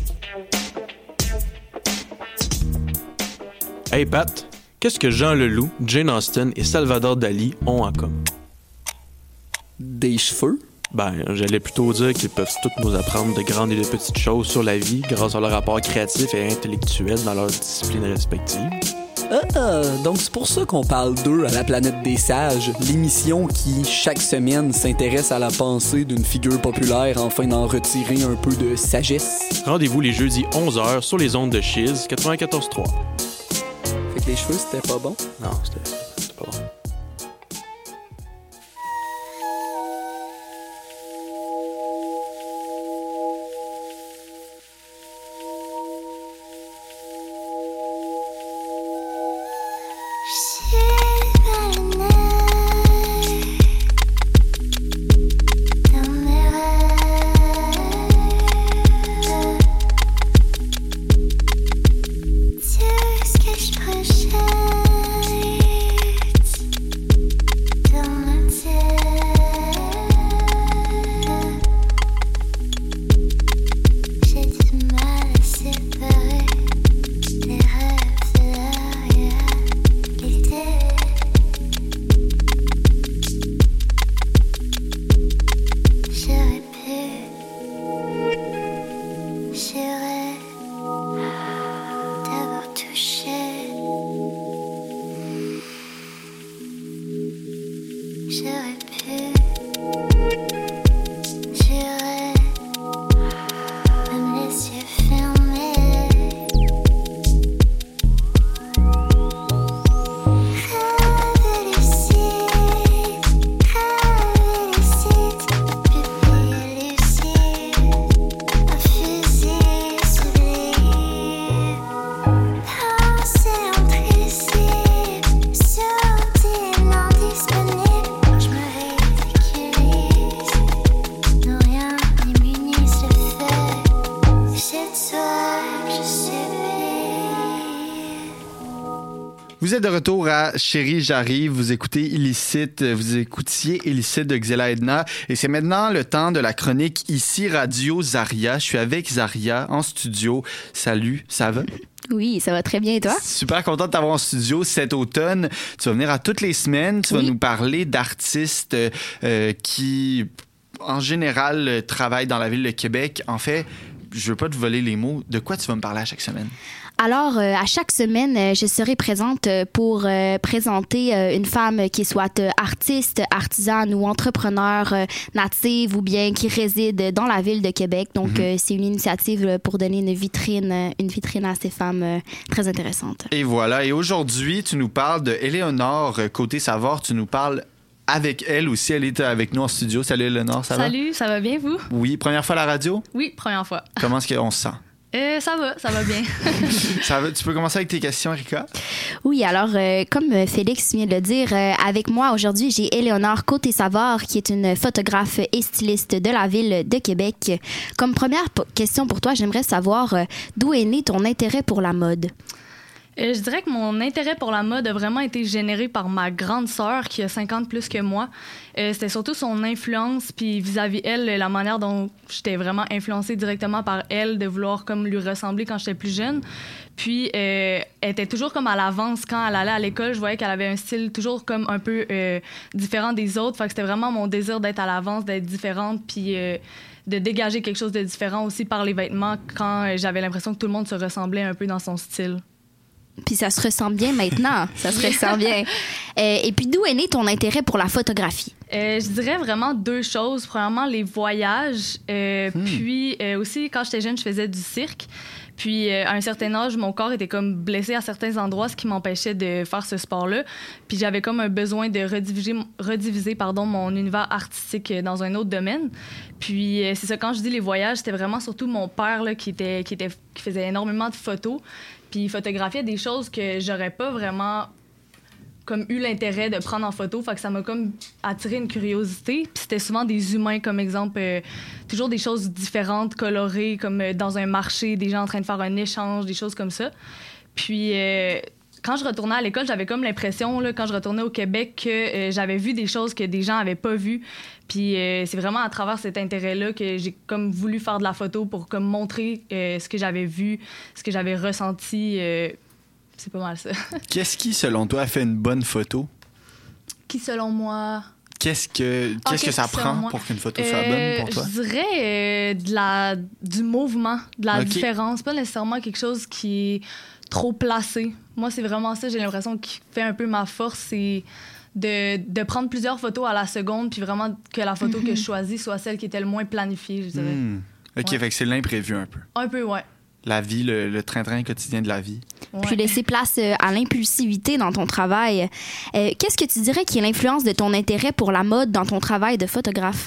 Hey Pat, qu'est-ce que Jean Leloup, Jane Austen et Salvador Dali ont en commun? Des cheveux? J'allais plutôt dire qu'ils peuvent tous nous apprendre de grandes et de petites choses sur la vie grâce à leur rapport créatif et intellectuel dans leurs disciplines respectives. Donc c'est pour ça qu'on parle d'eux à la Planète des Sages, l'émission qui, chaque semaine, s'intéresse à la pensée d'une figure populaire afin d'en retirer un peu de sagesse. Rendez-vous les jeudis 11h sur les ondes de Chiz 94.3. Fait que les cheveux, c'était pas bon? Non, c'était pas bon. Vous êtes de retour à Chérie, j'arrive. Vous écoutez Illicite, vous écoutiez Illicite de Xela Edna. Et c'est maintenant le temps de la chronique Ici Radio Zaria. Je suis avec Zaria en studio. Salut, ça va? Oui, ça va très bien et toi? Super content de t'avoir en studio cet automne. Tu vas venir à toutes les semaines. Tu vas nous parler d'artistes qui, en général, travaillent dans la ville de Québec. En fait, je veux pas te voler les mots. De quoi tu vas me parler à chaque semaine? Alors, à chaque semaine, je serai présente pour présenter une femme qui soit artiste, artisane ou entrepreneur native ou bien qui réside dans la ville de Québec. Donc, c'est une initiative pour donner une vitrine à ces femmes très intéressantes. Et voilà. Et aujourd'hui, tu nous parles de Éléonore Côté-Savard. Tu nous parles avec elle aussi. Elle est avec nous en studio. Salut Éléonore, ça va? Salut, ça va bien, vous? Oui, première fois à la radio? Oui, première fois. Comment est-ce qu'on se sent? Ça va bien. Ça va, tu peux commencer avec tes questions, Erika? Oui, alors, comme Félix vient de le dire, avec moi aujourd'hui, j'ai Éléonore Côté-Savard, qui est une photographe et styliste de la ville de Québec. Comme première question pour toi, j'aimerais savoir d'où est né ton intérêt pour la mode? Je dirais que mon intérêt pour la mode a vraiment été généré par ma grande sœur qui a 50 plus que moi. C'était surtout son influence, puis vis-à-vis elle, la manière dont j'étais vraiment influencée directement par elle, de vouloir comme lui ressembler quand j'étais plus jeune. Puis elle était toujours comme à l'avance quand elle allait à l'école. Je voyais qu'elle avait un style toujours comme un peu différent des autres. Fait que c'était vraiment mon désir d'être à l'avance, d'être différente, puis de dégager quelque chose de différent aussi par les vêtements quand j'avais l'impression que tout le monde se ressemblait un peu dans son style. Puis ça se ressent bien maintenant. Ça se ressent bien. Et puis, d'où est né ton intérêt pour la photographie? Je dirais vraiment deux choses. Premièrement, les voyages. Puis aussi, quand j'étais jeune, je faisais du cirque. Puis, à un certain âge, mon corps était comme blessé à certains endroits, ce qui m'empêchait de faire ce sport-là. Puis, j'avais comme un besoin de rediviser mon univers artistique dans un autre domaine. Puis, c'est ça, quand je dis les voyages, c'était vraiment surtout mon père là, qui faisait énormément de photos. Puis, il photographiait des choses que j'aurais pas vraiment comme eu l'intérêt de prendre en photo. Fait que ça m'a comme attiré une curiosité. Puis c'était souvent des humains, comme exemple, toujours des choses différentes, colorées, comme dans un marché, des gens en train de faire un échange, des choses comme ça. Puis quand je retournais à l'école, j'avais comme l'impression, là, quand je retournais au Québec, que j'avais vu des choses que des gens n'avaient pas vues. Puis c'est vraiment à travers cet intérêt-là que j'ai comme voulu faire de la photo pour comme montrer ce que j'avais vu, ce que j'avais ressenti. C'est pas mal ça. Qu'est-ce qui, selon toi, a fait une bonne photo? Qui, selon moi... Qu'est-ce que ça prend pour qu'une photo soit bonne pour toi? Je dirais du mouvement, de la différence. Pas nécessairement quelque chose qui est trop placé. Moi, c'est vraiment ça, j'ai l'impression, qui fait un peu ma force. C'est de prendre plusieurs photos à la seconde, puis vraiment que la photo que je choisis soit celle qui était le moins planifiée, je dirais. OK, fait que c'est l'imprévu un peu. Un peu, ouais. La vie, le train-train quotidien de la vie. Ouais. Puis laisser place à l'impulsivité dans ton travail. Qu'est-ce que tu dirais qui est l'influence de ton intérêt pour la mode dans ton travail de photographe?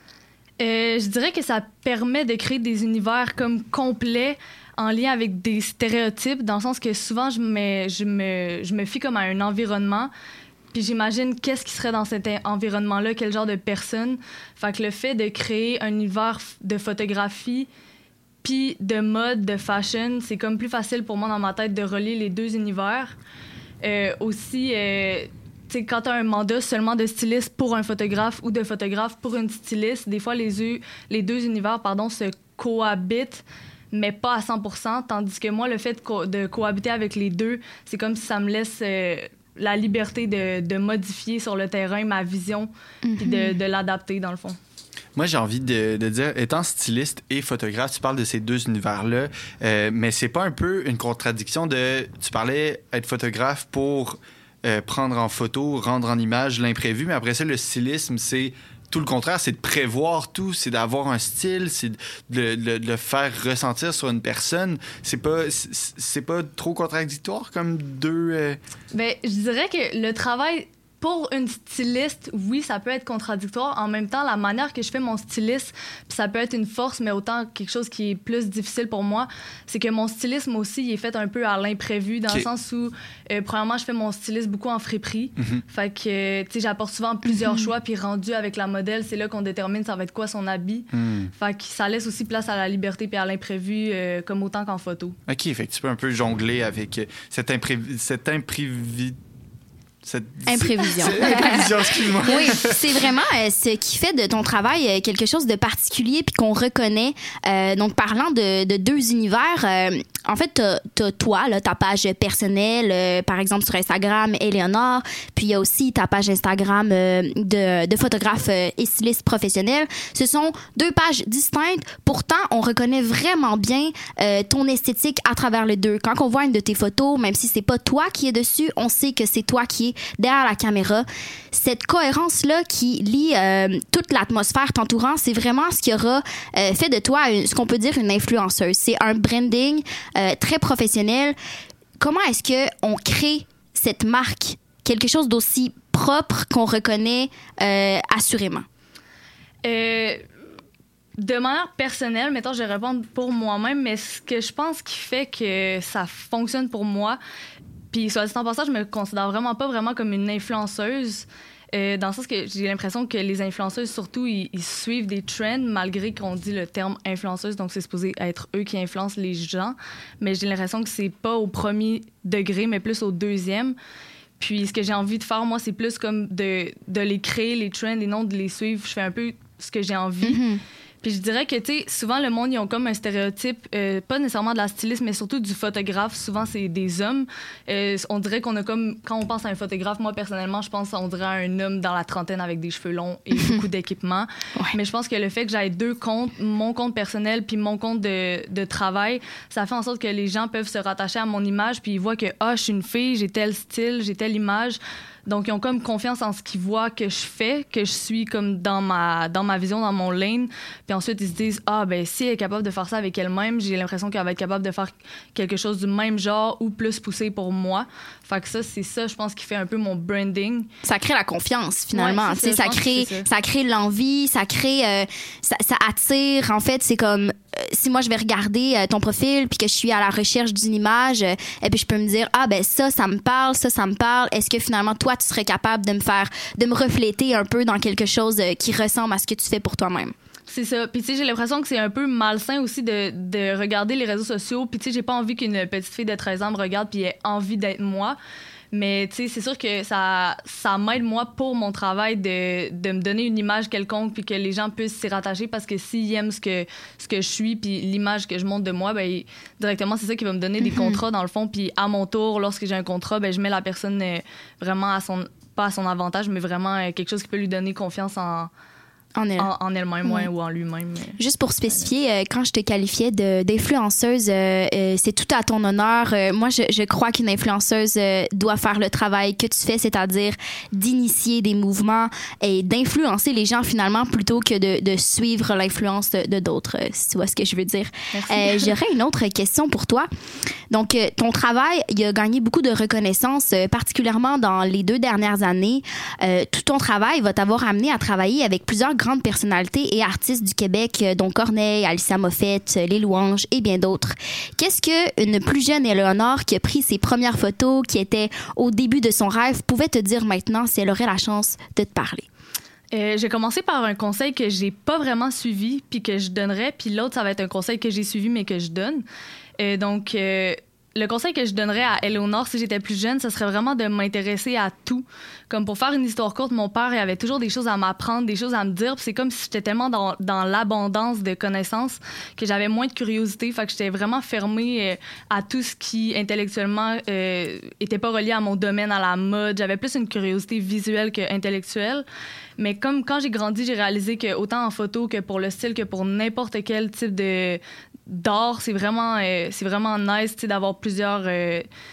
Je dirais que ça permet de créer des univers comme complets en lien avec des stéréotypes, dans le sens que souvent, je me fie comme à un environnement, puis j'imagine qu'est-ce qui serait dans cet environnement-là, quel genre de personne. Fait que le fait de créer un univers de photographie puis de mode, de fashion, c'est comme plus facile pour moi dans ma tête de relier les deux univers. Aussi, tu sais, quand tu as un mandat seulement de styliste pour un photographe ou de photographe pour une styliste, des fois, les deux univers se cohabitent, mais pas à 100%, tandis que moi, le fait de cohabiter avec les deux, c'est comme si ça me laisse la liberté de modifier sur le terrain ma vision puis de l'adapter, dans le fond. Moi, j'ai envie de dire, étant styliste et photographe, tu parles de ces deux univers-là, mais c'est pas un peu une contradiction tu parlais être photographe pour prendre en photo, rendre en image l'imprévu, mais après ça, le stylisme, c'est tout le contraire, c'est de prévoir tout, c'est d'avoir un style, c'est de le faire ressentir sur une personne. C'est pas trop contradictoire comme deux... Ben, je dirais que le travail... pour une styliste, oui, ça peut être contradictoire. En même temps, la manière que je fais mon styliste, puis ça peut être une force, mais autant quelque chose qui est plus difficile pour moi, c'est que mon stylisme aussi, il est fait un peu à l'imprévu, dans le sens où, premièrement, je fais mon styliste beaucoup en friperie. Fait que, tu sais, j'apporte souvent plusieurs choix, puis rendu avec la modèle, c'est là qu'on détermine ça va être quoi son habit. Fait que ça laisse aussi place à la liberté puis à l'imprévu, comme autant qu'en photo. OK, fait que tu peux un peu jongler avec cette imprévision. Imprévision, excuse-moi. Oui, c'est vraiment ce qui fait de ton travail quelque chose de particulier puis qu'on reconnaît. Donc, parlant de deux univers, en fait, t'as toi, là, ta page personnelle, par exemple sur Instagram, Éléonore, puis il y a aussi ta page Instagram de photographe et styliste professionnel. Ce sont deux pages distinctes. Pourtant, on reconnaît vraiment bien ton esthétique à travers les deux. Quand on voit une de tes photos, même si c'est pas toi qui es dessus, on sait que c'est toi qui es derrière la caméra. Cette cohérence-là qui lie toute l'atmosphère t'entourant, c'est vraiment ce qui aura fait de toi ce qu'on peut dire une influenceuse. C'est un branding très professionnel. Comment est-ce qu'on crée cette marque, quelque chose d'aussi propre qu'on reconnaît assurément? De manière personnelle, mettons, je vais répondre pour moi-même, mais ce que je pense qui fait que ça fonctionne pour moi, puis soit dit en passant, je me considère vraiment pas vraiment comme une influenceuse, dans le sens que j'ai l'impression que les influenceuses, surtout, ils suivent des trends, malgré qu'on dit le terme influenceuse, donc c'est supposé être eux qui influencent les gens, mais j'ai l'impression que c'est pas au premier degré, mais plus au deuxième. Puis ce que j'ai envie de faire, moi, c'est plus comme de les créer, les trends, et non de les suivre. Je fais un peu ce que j'ai envie. Puis je dirais que, tu sais, souvent, le monde, ils ont comme un stéréotype, pas nécessairement de la styliste, mais surtout du photographe. Souvent, c'est des hommes. On dirait qu'on a comme... Quand on pense à un photographe, moi, personnellement, je pense on dirait à un homme dans la trentaine avec des cheveux longs et beaucoup d'équipement. Mais je pense que le fait que j'aille deux comptes, mon compte personnel puis mon compte de travail, ça fait en sorte que les gens peuvent se rattacher à mon image puis ils voient que, je suis une fille, j'ai tel style, j'ai telle image. Donc, ils ont comme confiance en ce qu'ils voient que je fais, que je suis comme dans ma vision, dans mon lane. Puis ensuite, ils se disent, si elle est capable de faire ça avec elle-même, j'ai l'impression qu'elle va être capable de faire quelque chose du même genre ou plus poussé pour moi. Fait que c'est ça, je pense, qui fait un peu mon branding. Ça crée la confiance, finalement. Ouais, ça crée l'envie, ça crée... ça attire. En fait, c'est comme... si moi, je vais regarder ton profil puis que je suis à la recherche d'une image et puis je peux me dire, ça me parle, ça me parle. Est-ce que finalement, toi, tu serais capable de me refléter un peu dans quelque chose qui ressemble à ce que tu fais pour toi-même? C'est ça. Puis, tu sais, j'ai l'impression que c'est un peu malsain aussi de regarder les réseaux sociaux. Puis, tu sais, j'ai pas envie qu'une petite fille de 13 ans me regarde puis ait envie d'être moi. Mais, tu sais, c'est sûr que ça m'aide, moi, pour mon travail, de me donner une image quelconque puis que les gens puissent s'y rattacher parce que s'ils aiment ce que je suis puis l'image que je montre de moi, ben directement, c'est ça qui va me donner des contrats, dans le fond. Puis, à mon tour, lorsque j'ai un contrat, ben je mets la personne vraiment pas à son avantage, mais vraiment quelque chose qui peut lui donner confiance en elle-même ou en lui-même. Juste pour spécifier, quand je te qualifiais d'influenceuse, c'est tout à ton honneur. Moi, je crois qu'une influenceuse doit faire le travail que tu fais, c'est-à-dire d'initier des mouvements et d'influencer les gens finalement plutôt que de suivre l'influence de d'autres, si tu vois ce que je veux dire. J'aurais une autre question pour toi. Donc, ton travail, il a gagné beaucoup de reconnaissance, particulièrement dans les 2 dernières années. Tout ton travail va t'avoir amené à travailler avec plusieurs grandes personnalités et artistes du Québec, dont Corneille, Alicia Moffett, Les Louanges et bien d'autres. Qu'est-ce qu'une plus jeune Éléonore qui a pris ses premières photos, qui était au début de son rêve, pouvait te dire maintenant si elle aurait la chance de te parler? J'ai commencé par un conseil que j'ai pas vraiment suivi puis que je donnerais, puis l'autre, ça va être un conseil que j'ai suivi mais que je donne. Donc, le conseil que je donnerais à Éléonore si j'étais plus jeune, ce serait vraiment de m'intéresser à tout. Comme pour faire une histoire courte, mon père il avait toujours des choses à m'apprendre, des choses à me dire. Puis c'est comme si j'étais tellement dans l'abondance de connaissances que j'avais moins de curiosité. Fait que j'étais vraiment fermée à tout ce qui, intellectuellement, était pas relié à mon domaine, à la mode. J'avais plus une curiosité visuelle qu'intellectuelle. Mais comme quand j'ai grandi, j'ai réalisé que autant en photo que pour le style, que pour n'importe quel type d'art, c'est vraiment nice d'avoir plusieurs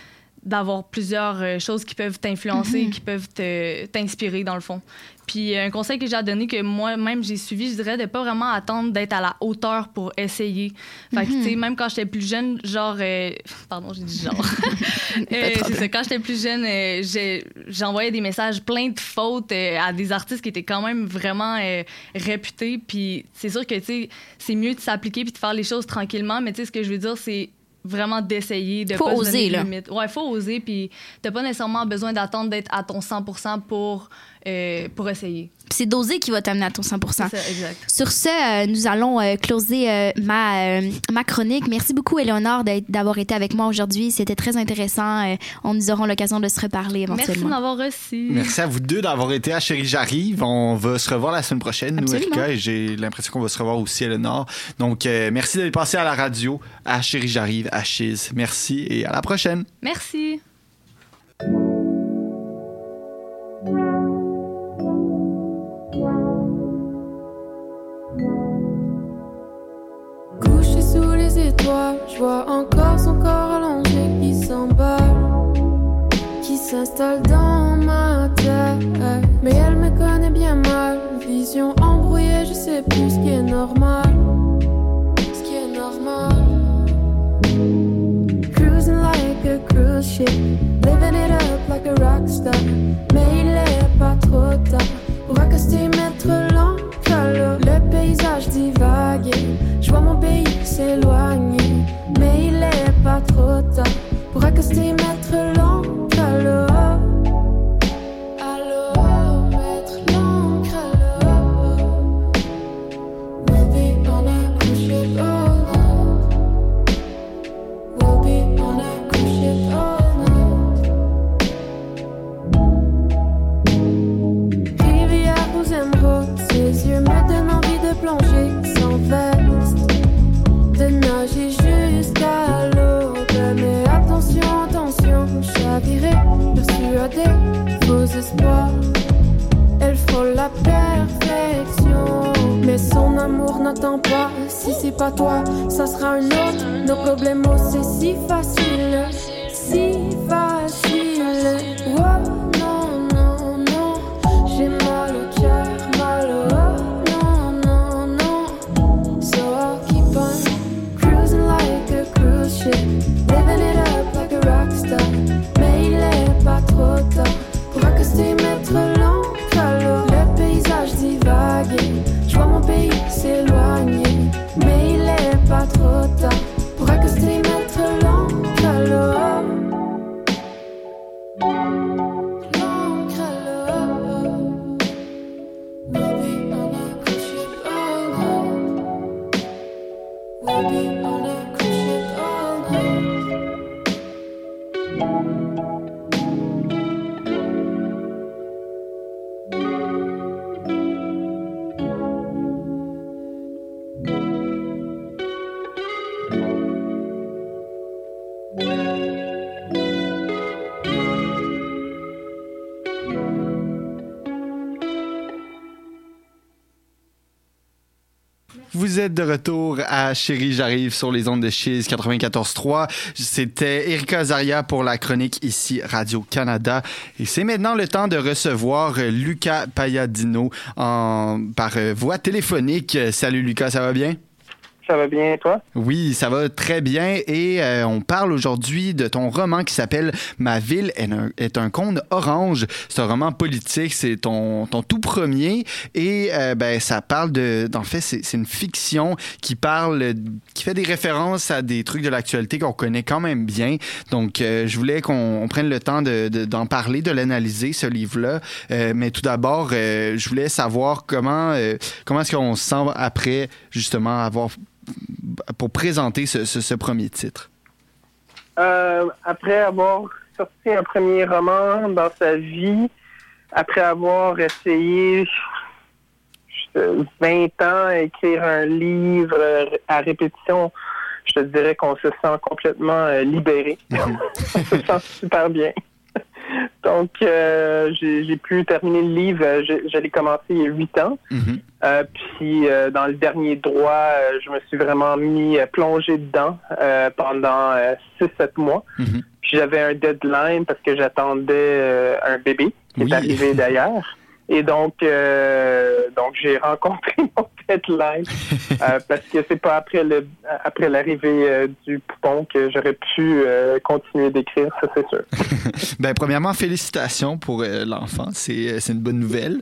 d'avoir plusieurs choses qui peuvent t'influencer, qui peuvent t'inspirer, dans le fond. Puis un conseil que j'ai à donner, que moi-même j'ai suivi, je dirais de pas vraiment attendre d'être à la hauteur pour essayer. Fait que, tu sais, même quand j'étais plus jeune, genre... pardon, j'ai dit genre. C'est ça, quand j'étais plus jeune, j'envoyais des messages pleins de fautes à des artistes qui étaient quand même vraiment réputés. Puis c'est sûr que, tu sais, c'est mieux de s'appliquer puis de faire les choses tranquillement, mais tu sais, ce que je veux dire, c'est vraiment d'essayer, de faut pas oser, se donner de là. limites. Ouais, faut oser, puis t'as pas nécessairement besoin d'attendre d'être à ton 100% pour essayer. Puis c'est d'oser qui va t'amener à ton 100%. C'est ça, exact. Sur ce, nous allons closer ma chronique. Merci beaucoup, Éléonore, d'avoir été avec moi aujourd'hui. C'était très intéressant. Nous aurons l'occasion de se reparler éventuellement. Merci de m'avoir reçu. Merci à vous deux d'avoir été à Chérie J'arrive. On va se revoir la semaine prochaine, Absolument. nous, Erika, et j'ai l'impression qu'on va se revoir aussi, Éléonore. Donc, merci d'être passé à la radio, à Chérie J'arrive, à Chiz. Merci et à la prochaine. Merci. Couché sous les étoiles, je vois encore son corps allongé qui s'emballe, qui s'installe dans ma tête. Mais elle me connaît bien mal, vision embrouillée, je sais plus ce qui est normal. Ce qui est normal. Cruising like a cruise ship, living it up like a rock star. Mais il est pas trop tard pour accoster, mettre l'encre à l'eau. Le paysage divagué, je vois mon pays s'éloigner. Mais il est pas trop tard pour accoster, mettre l'encre à l'eau. À l'eau, mettre l'encre à l'eau. We'll be on a cruise ship all night. We'll be on a cruise ship all night. Rivière aux émeraudes, ses yeux me donnent envie de plonger sans veste, de nager jusqu'à l'aube. Mais attention, attention, chavirer, persuadé, faux espoirs. Elle frôle la perfection, mais son amour n'attend pas. Si c'est pas toi, ça sera un autre. Nos problèmes, oh, c'est si facile, si facile. Oh, non, non, non, j'ai mal au cœur, mal au haut. Non, non, non, so I'll keep on cruising like a cruise ship, living it up like a rock star. Mais il est pas trop tard pour accoster, mettre l'encre à l'eau. Le paysage divagué, je vois mon pays s'éloigner. Mais il est pas trop tard pour accoster, mettre l'encre à l'eau. L'encre à l'eau. We'll be on a cruise ship all night. We'll be on a cruise ship all night. Vous êtes de retour à Chérie J'arrive sur les ondes de Chiz 94.3. C'était Erika Azaria pour la chronique ici Radio-Canada. Et c'est maintenant le temps de recevoir Lucas Palladino par voie téléphonique. Salut Lucas, ça va bien? Ça va bien, toi? Oui, ça va très bien. Et on parle aujourd'hui de ton roman qui s'appelle « Ma ville est un cône orange ». C'est un roman politique, c'est ton tout premier. Et ça parle dans le fait, c'est une fiction qui fait des références à des trucs de l'actualité qu'on connaît quand même bien. Donc, je voulais qu'on prenne le temps d'en parler, de l'analyser, ce livre-là. Mais tout d'abord, je voulais savoir comment est-ce qu'on se sent après, justement, pour présenter ce premier titre. Après avoir sorti un premier roman dans sa vie, après avoir essayé 20 ans à écrire un livre à répétition, je te dirais qu'on se sent complètement libéré. On se sent super bien. Donc, j'ai pu terminer le livre. Je l'ai commencé il y a 8 ans. Puis, dans le dernier droit, je me suis vraiment plongé dedans pendant 6-7 mois. Puis, j'avais un deadline parce que j'attendais un bébé qui est arrivé d'ailleurs. Et donc j'ai rencontré mon deadline parce que c'est pas après l'arrivée du poupon que j'aurais pu continuer d'écrire, ça c'est sûr. Ben premièrement, félicitations pour l'enfant, c'est une bonne nouvelle.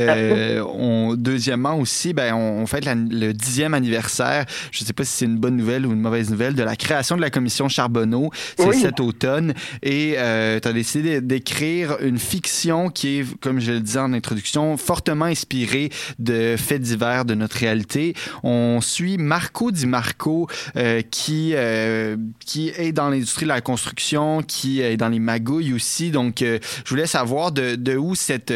Deuxièmement aussi, ben on fête le 10e anniversaire. Je sais pas si c'est une bonne nouvelle ou une mauvaise nouvelle de la création de la commission Charbonneau. C'est cet automne et tu as décidé d'écrire une fiction qui est, comme je le disais en introduction, fortement inspirée de faits divers de notre réalité. On suit Marco Di Marco qui est dans l'industrie de la construction, qui est dans les magouilles aussi. Donc, je voulais savoir de où cette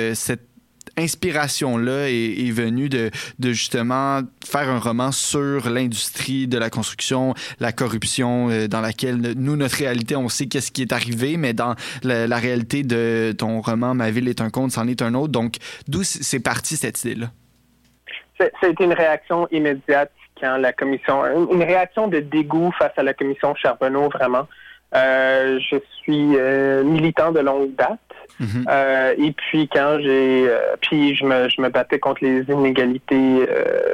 inspiration-là est venue de justement faire un roman sur l'industrie de la construction, la corruption dans laquelle nous, notre réalité, on sait qu'est-ce qui est arrivé, mais dans la réalité de ton roman « Ma ville est un conte, c'en est un autre ». Donc, d'où c'est parti cette idée-là? Ça a été une réaction immédiate quand la commission... Une réaction de dégoût face à la commission Charbonneau, vraiment. Je suis militant de longue date. Et puis quand je me battais contre les inégalités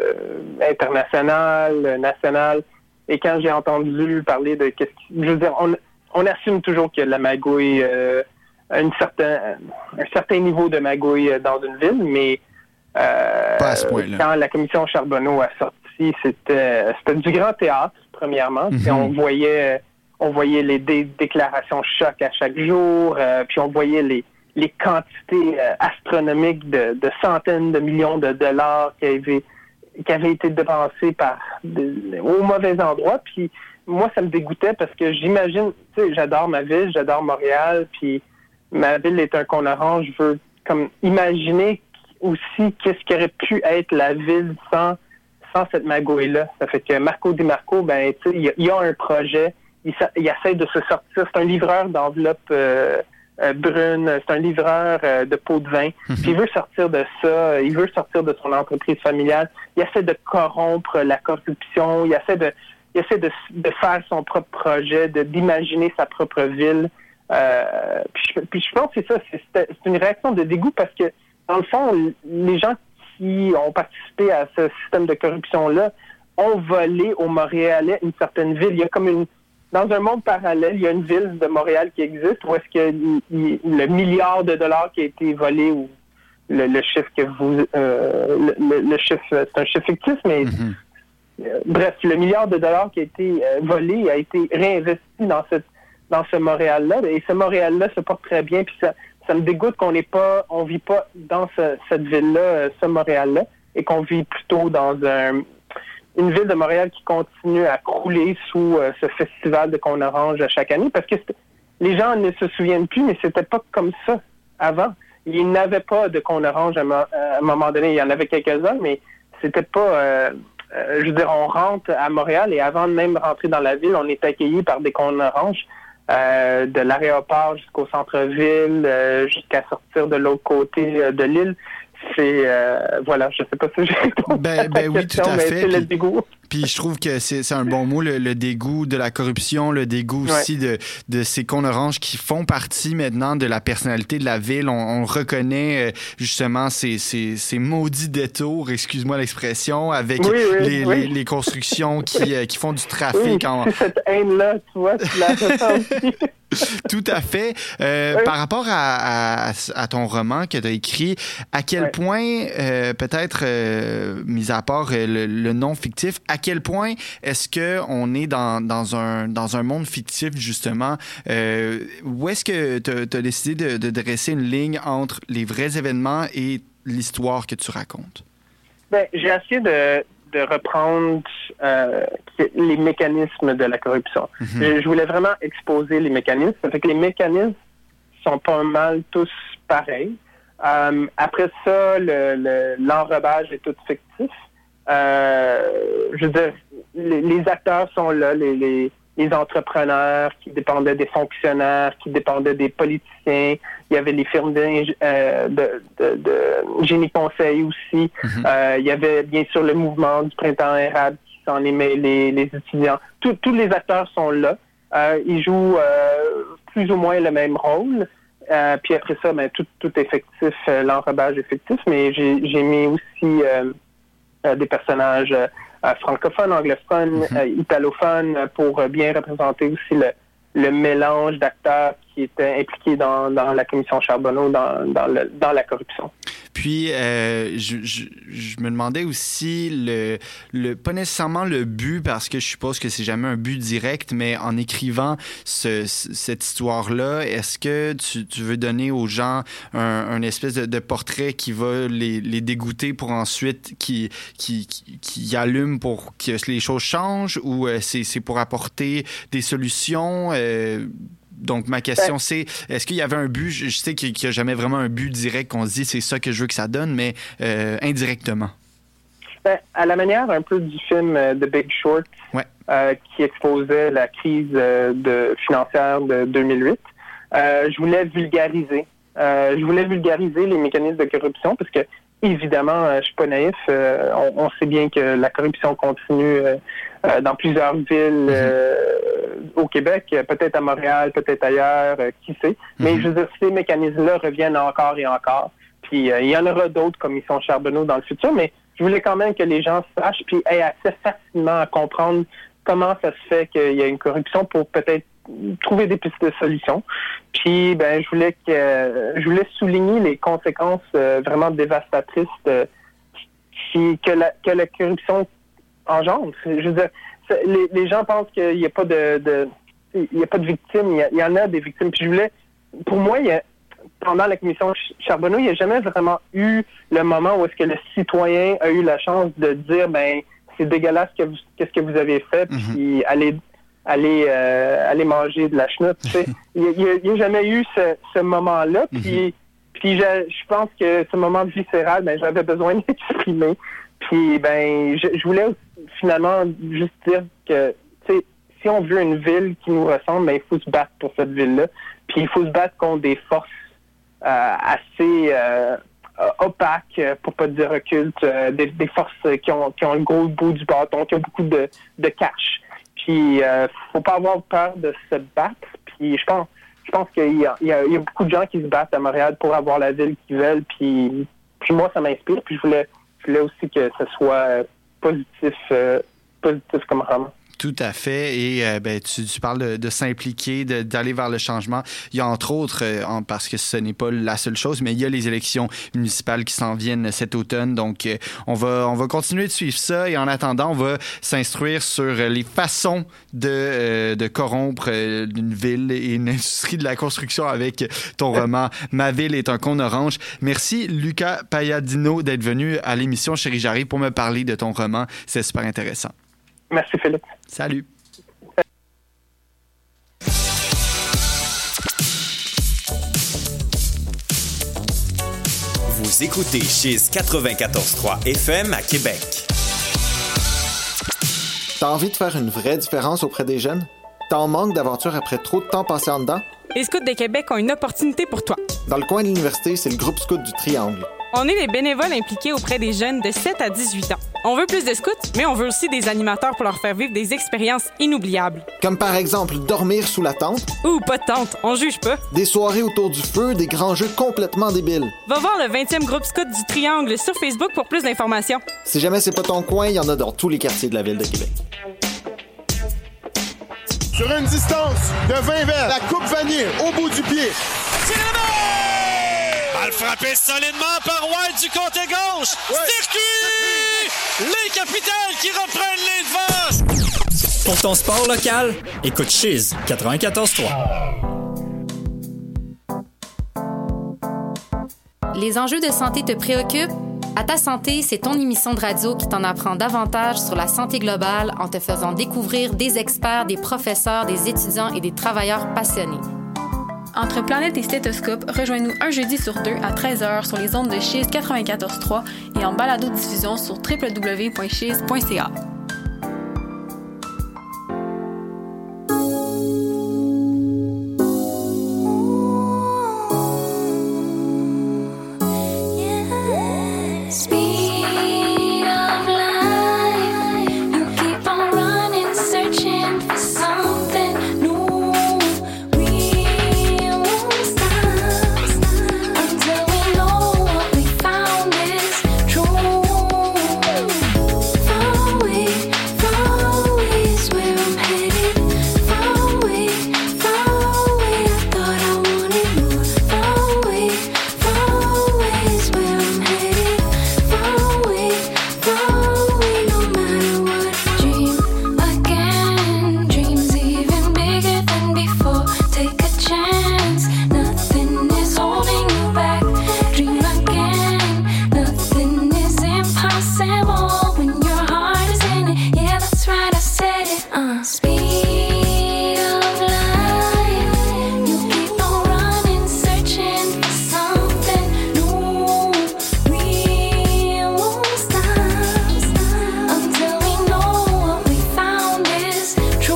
internationales, nationales. Et quand j'ai entendu parler de je veux dire, on assume toujours qu'il y a de la magouille, un certain niveau de magouille dans une ville, mais pas à ce point-là. Quand la commission Charbonneau a sorti, c'était du grand théâtre, premièrement. Puis on voyait les déclarations choc à chaque jour, puis on voyait les quantités astronomiques de centaines de millions de dollars qui avaient été dépensés au mauvais endroit. Puis moi, ça me dégoûtait parce que j'imagine, tu sais, j'adore ma ville, j'adore Montréal, puis ma ville est un cône orange. Je veux comme imaginer aussi qu'est-ce qui aurait pu être la ville sans cette magouille-là. Ça fait que Marco Di Marco, ben, tu sais, il y a un projet. Il essaie de se sortir. C'est un livreur d'enveloppes brune, c'est un livreur de pots de vin. Puis il veut sortir de ça, il veut sortir de son entreprise familiale. Il essaie de corrompre la corruption, il essaie de faire son propre projet, d'imaginer sa propre ville. Puis je pense que c'est ça, c'est une réaction de dégoût parce que, dans le fond, les gens qui ont participé à ce système de corruption-là ont volé aux Montréalais une certaine ville. Il y a comme dans un monde parallèle, il y a une ville de Montréal qui existe où est-ce que le milliard de dollars qui a été volé ou le chiffre que le chiffre, c'est un chiffre fictif, mais bref, le milliard de dollars qui a été volé a été réinvesti dans ce Montréal-là. Et ce Montréal-là se porte très bien. Puis ça me dégoûte qu'on vit pas dans cette ville-là, ce Montréal-là, et qu'on vit plutôt dans une ville de Montréal qui continue à crouler sous ce festival de cône orange à chaque année, parce que les gens ne se souviennent plus, mais c'était pas comme ça avant. Il n'avait pas de cône orange à un moment donné. Il y en avait quelques-uns, mais c'était pas... je veux dire, on rentre à Montréal et avant de même rentrer dans la ville, on est accueilli par des cônes oranges de l'aéroport jusqu'au centre-ville, jusqu'à sortir de l'autre côté de l'île. C'est voilà, je sais pas si j'ai répondu à ta oui, question, tout à mais fait. c'est le dégoût. Puis je trouve que c'est un bon mot, le dégoût de la corruption, le dégoût aussi de ces cônes oranges qui font partie maintenant de la personnalité de la ville. On reconnaît justement ces maudits détours, excuse-moi l'expression, avec les constructions qui font du trafic. C'est cette haine-là, tu vois, tu la ressens aussi. Tout à fait. Par rapport à ton roman que tu as écrit, à quel point, peut-être, mis à part le nom fictif, à quel point est-ce qu'on est dans un monde fictif, justement? Où est-ce que tu as décidé de dresser une ligne entre les vrais événements et l'histoire que tu racontes? Ben, j'ai essayé de reprendre les mécanismes de la corruption. Je voulais vraiment exposer les mécanismes. Ça fait que les mécanismes sont pas mal tous pareils. Après ça, l'enrobage est tout fictif. Je veux dire, les acteurs sont là, les entrepreneurs, qui dépendaient des fonctionnaires, qui dépendaient des politiciens. Il y avait les firmes de génie conseil aussi. Il y avait bien sûr le mouvement du printemps érable qui s'en aimait les étudiants. Tous les acteurs sont là. Ils jouent plus ou moins le même rôle. Puis après ça, tout effectif, l'enrobage effectif, mais j'ai mis aussi des personnages francophones, anglophones, italophones, pour bien représenter aussi le mélange d'acteurs qui étaient impliqués dans la commission Charbonneau, dans la corruption. Puis, je me demandais aussi pas nécessairement le but, parce que je suppose que c'est jamais un but direct, mais en écrivant cette histoire-là, est-ce que tu veux donner aux gens un espèce de portrait qui va les dégoûter pour ensuite qui allume pour que les choses changent, ou c'est pour apporter des solutions? Donc, ma question, c'est, est-ce qu'il y avait un but? Je sais qu'il n'y a jamais vraiment un but direct qu'on se dit, c'est ça que je veux que ça donne, mais indirectement. À la manière un peu du film The Big Short, qui exposait la crise financière de 2008, je voulais vulgariser. Les mécanismes de corruption, parce que, évidemment, je suis pas naïf. On sait bien que la corruption continue dans plusieurs villes au Québec, peut-être à Montréal, peut-être ailleurs, qui sait. Mais je veux dire, ces mécanismes-là reviennent encore et encore. Puis il y en aura d'autres commissions Charbonneau dans le futur, mais je voulais quand même que les gens sachent puis aient accès facilement à comprendre comment ça se fait qu'il y a une corruption pour peut-être trouver des pistes de solutions. Puis je voulais souligner les conséquences vraiment dévastatrices que la corruption engendre. Je veux dire, les gens pensent qu'il n'y a pas de victimes. Il y en a des victimes. Puis pour moi, pendant la commission Charbonneau, il n'y a jamais vraiment eu le moment où est-ce que le citoyen a eu la chance de dire, c'est dégueulasse qu'est-ce que vous avez fait, puis allez manger de la chenoute. Il n'y a jamais eu ce moment-là. Puis je pense que ce moment viscéral, j'avais besoin d'exprimer. Puis je voulais finalement juste dire que si on veut une ville qui nous ressemble, il faut se battre pour cette ville-là. Puis il faut se battre contre des forces assez opaques, pour pas dire occultes, des forces qui ont le gros bout du bâton, qui ont beaucoup de cash. Puis faut pas avoir peur de se battre. Puis je pense qu'il y a beaucoup de gens qui se battent à Montréal pour avoir la ville qu'ils veulent. Puis moi, ça m'inspire. Puis je voulais aussi que ce soit positif comme roman. Tout à fait. Et tu parles de s'impliquer, d'aller vers le changement. Il y a entre autres, parce que ce n'est pas la seule chose, mais il y a les élections municipales qui s'en viennent cet automne. Donc, on va continuer de suivre ça. Et en attendant, on va s'instruire sur les façons de corrompre une ville et une industrie de la construction avec ton roman « Ma ville est un cône orange ». Merci, Lucas Palladino, d'être venu à l'émission Chérie J'arrive pour me parler de ton roman. C'est super intéressant. Merci, Philippe. Salut. Vous écoutez Chiz 94.3 FM à Québec. T'as envie de faire une vraie différence auprès des jeunes? T'as en manque d'aventure après trop de temps passé en dedans? Les Scouts de Québec ont une opportunité pour toi. Dans le coin de l'université, c'est le groupe Scout du Triangle. On est des bénévoles impliqués auprès des jeunes de 7 à 18 ans. On veut plus de scouts, mais on veut aussi des animateurs pour leur faire vivre des expériences inoubliables. Comme par exemple dormir sous la tente. Ou pas de tente, on juge pas. Des soirées autour du feu, des grands jeux complètement débiles. Va voir le 20e groupe Scout du Triangle sur Facebook pour plus d'informations. Si jamais c'est pas ton coin, il y en a dans tous les quartiers de la ville de Québec. Sur une distance de 20 verres, la coupe vanille au bout du pied. Balle frappée solidement par White du côté gauche. Circuit! Les Capitals qui reprennent les devants. Pour ton sport local, écoute Chiz 94.3. Les enjeux de santé te préoccupent? À ta santé, c'est ton émission de radio qui t'en apprend davantage sur la santé globale en te faisant découvrir des experts, des professeurs, des étudiants et des travailleurs passionnés. Entre Planète et Stéthoscope, rejoins-nous un jeudi sur deux à 13h sur les ondes de Chiz 94.3 et en balado-diffusion sur www.chiz.ca. Speed of light, you keep on running, searching for something new. We won't stop until we know what we found is true.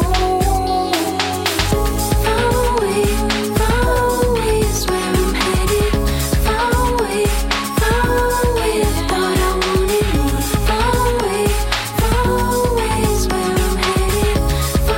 Far away is where I'm headed. Far away, thought I wanted more. Far away is where I'm headed. Far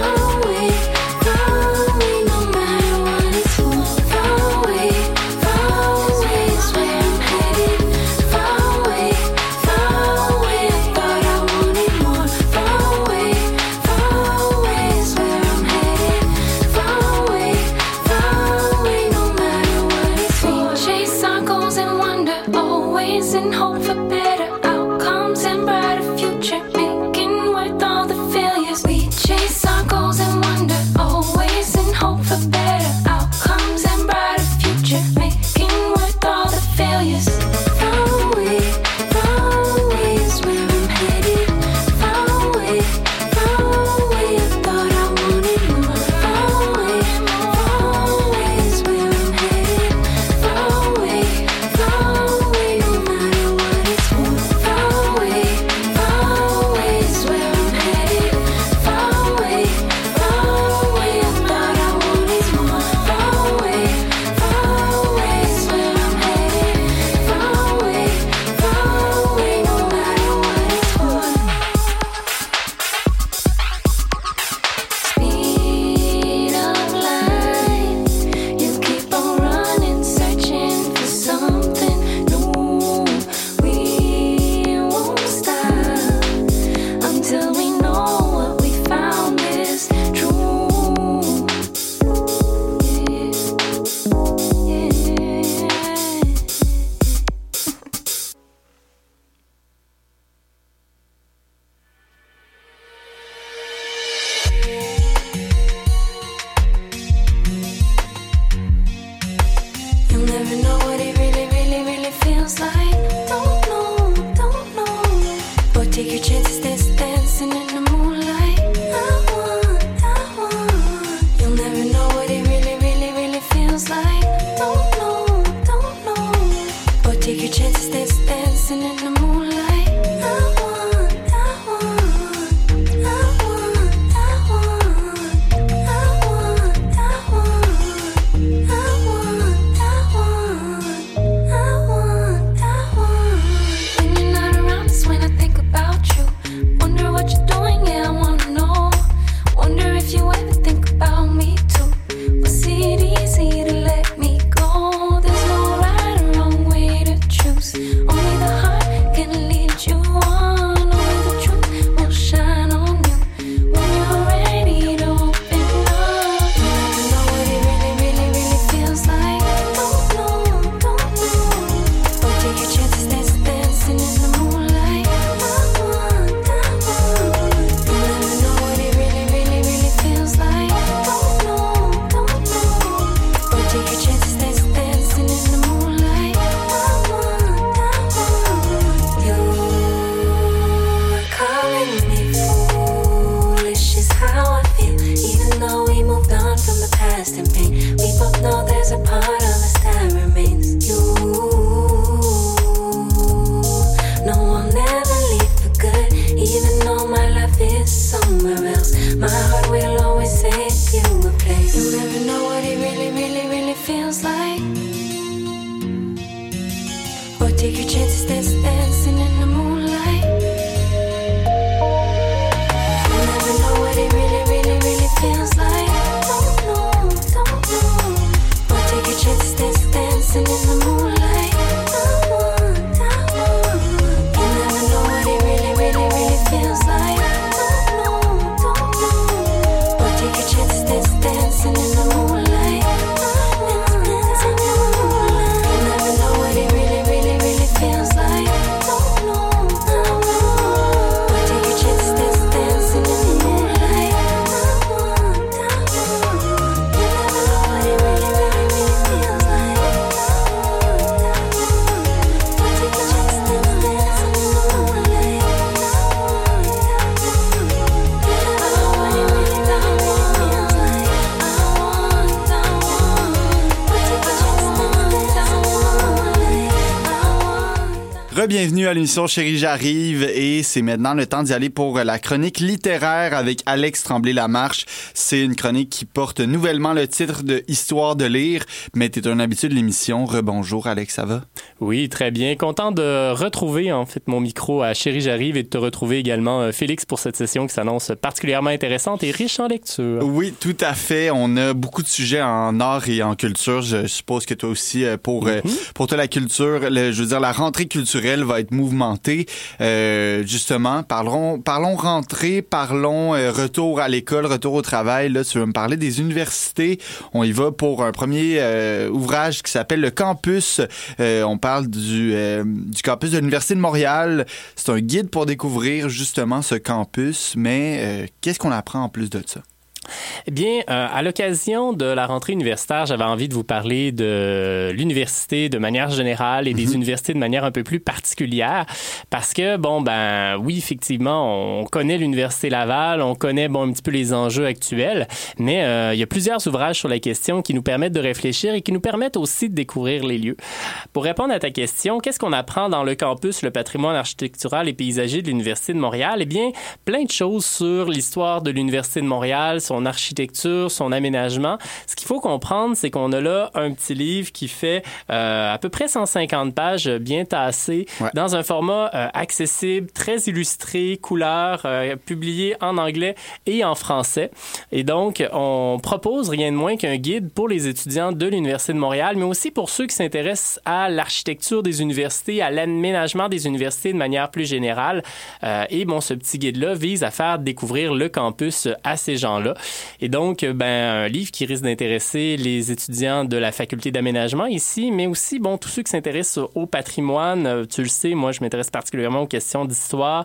Re-bienvenue à l'émission Chérie j'arrive et c'est maintenant le temps d'y aller pour la chronique littéraire avec Alex Tremblay-Lamarche. C'est une chronique qui porte nouvellement le titre de Histoire de lire, mais t'es un habitué de l'émission. Rebonjour Alex, ça va? Oui, très bien. Content de retrouver en fait mon micro à Chérie j'arrive et de te retrouver également Félix pour cette session qui s'annonce particulièrement intéressante et riche en lecture. Oui, tout à fait. On a beaucoup de sujets en art et en culture. Je suppose que toi aussi, pour toi la culture, je veux dire la rentrée culturelle va être mouvementée. Justement, parlons rentrée, parlons retour à l'école, retour au travail. Là, tu vas me parler des universités. On y va pour un premier ouvrage qui s'appelle Le Campus. On parle du campus de l'Université de Montréal. C'est un guide pour découvrir justement ce campus, mais qu'est-ce qu'on apprend en plus de ça? Eh bien, à l'occasion de la rentrée universitaire, j'avais envie de vous parler de l'université de manière générale et des universités de manière un peu plus particulière parce que, oui, effectivement, on connaît l'Université Laval, on connaît, un petit peu les enjeux actuels, mais il y a plusieurs ouvrages sur la question qui nous permettent de réfléchir et qui nous permettent aussi de découvrir les lieux. Pour répondre à ta question, qu'est-ce qu'on apprend dans le campus, le patrimoine architectural et paysager de l'Université de Montréal? Eh bien, plein de choses sur l'histoire de l'Université de Montréal, son architecture, son aménagement. Ce qu'il faut comprendre, c'est qu'on a là un petit livre qui fait à peu près 150 pages, bien tassé, dans un format accessible, très illustré, couleur, publié en anglais et en français. Et donc, on propose rien de moins qu'un guide pour les étudiants de l'Université de Montréal, mais aussi pour ceux qui s'intéressent à l'architecture des universités, à l'aménagement des universités de manière plus générale. Et ce petit guide-là vise à faire découvrir le campus à ces gens-là. Et donc, un livre qui risque d'intéresser les étudiants de la faculté d'aménagement ici, mais aussi, tous ceux qui s'intéressent au patrimoine. Tu le sais, moi, je m'intéresse particulièrement aux questions d'histoire.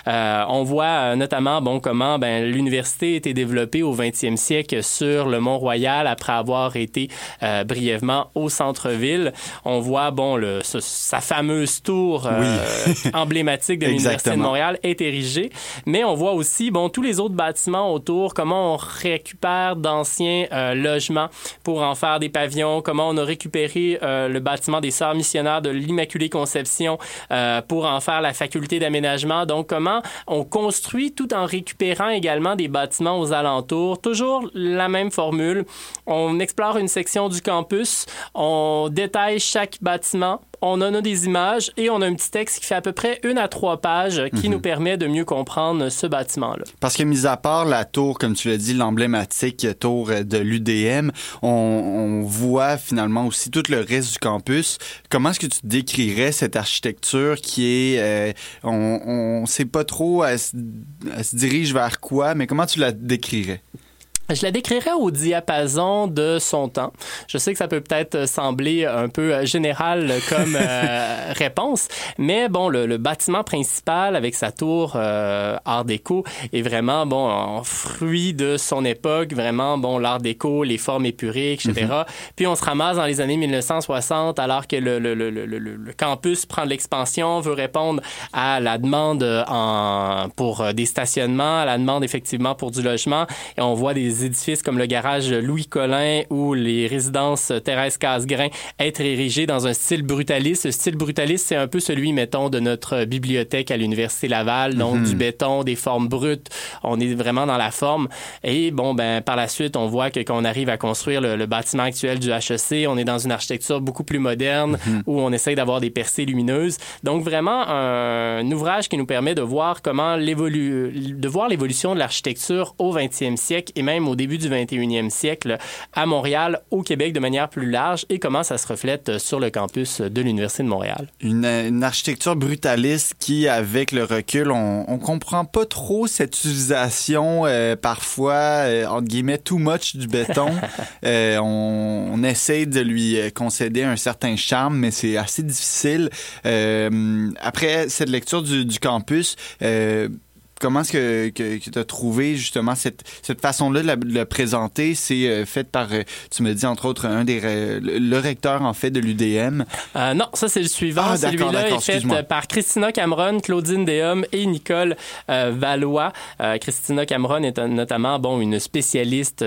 On voit notamment, comment l'université a été développée au 20e siècle sur le Mont-Royal après avoir été brièvement au centre-ville. On voit, sa fameuse tour emblématique de l'Université de Montréal est érigée, mais on voit aussi, tous les autres bâtiments autour, comment on récupère d'anciens logements pour en faire des pavillons, comment on a récupéré le bâtiment des Sœurs missionnaires de l'Immaculée Conception pour en faire la faculté d'aménagement. Donc, comment on construit tout en récupérant également des bâtiments aux alentours. Toujours la même formule. On explore une section du campus, on détaille chaque bâtiment, on en a des images et on a un petit texte qui fait à peu près 1 à 3 pages qui nous permet de mieux comprendre ce bâtiment-là. Parce que, mis à part la tour, comme tu l'as dit, l'emblématique tour de l'UDM, on voit finalement aussi tout le reste du campus. Comment est-ce que tu décrirais cette architecture qui est... on sait pas trop, elle se dirige vers quoi, mais comment tu la décrirais? Je la décrirais au diapason de son temps. Je sais que ça peut peut-être sembler un peu général comme réponse, mais le bâtiment principal avec sa tour art déco est vraiment un fruit de son époque, vraiment l'art déco, les formes épurées, etc. Puis on se ramasse dans les années 1960 alors que le campus prend de l'expansion, veut répondre à la demande pour des stationnements, à la demande effectivement pour du logement, et on voit des édifices comme le garage Louis Collin ou les résidences Thérèse Casgrain être érigés dans un style brutaliste. Le style brutaliste, c'est un peu celui, mettons, de notre bibliothèque à l'Université Laval, donc du béton, des formes brutes. On est vraiment dans la forme. Et par la suite, on voit que quand on arrive à construire le bâtiment actuel du HEC, on est dans une architecture beaucoup plus moderne où on essaye d'avoir des percées lumineuses. Donc vraiment un ouvrage qui nous permet de voir comment l'évolution de l'architecture au 20e siècle et même au début du 21e siècle à Montréal, au Québec de manière plus large, et comment ça se reflète sur le campus de l'Université de Montréal. Une architecture brutaliste qui, avec le recul, on comprend pas trop cette utilisation parfois, entre guillemets, too much du béton. On essaie de lui concéder un certain charme, mais c'est assez difficile. Après cette lecture du campus, comment est-ce que tu as trouvé justement cette façon-là de le présenter? C'est fait par, tu me dis entre autres, le recteur en fait de l'UDM. Non, ça c'est le suivant. Celui-là est fait par Christina Cameron, Claudine Déhomme et Nicole Valois. Christina Cameron est notamment une spécialiste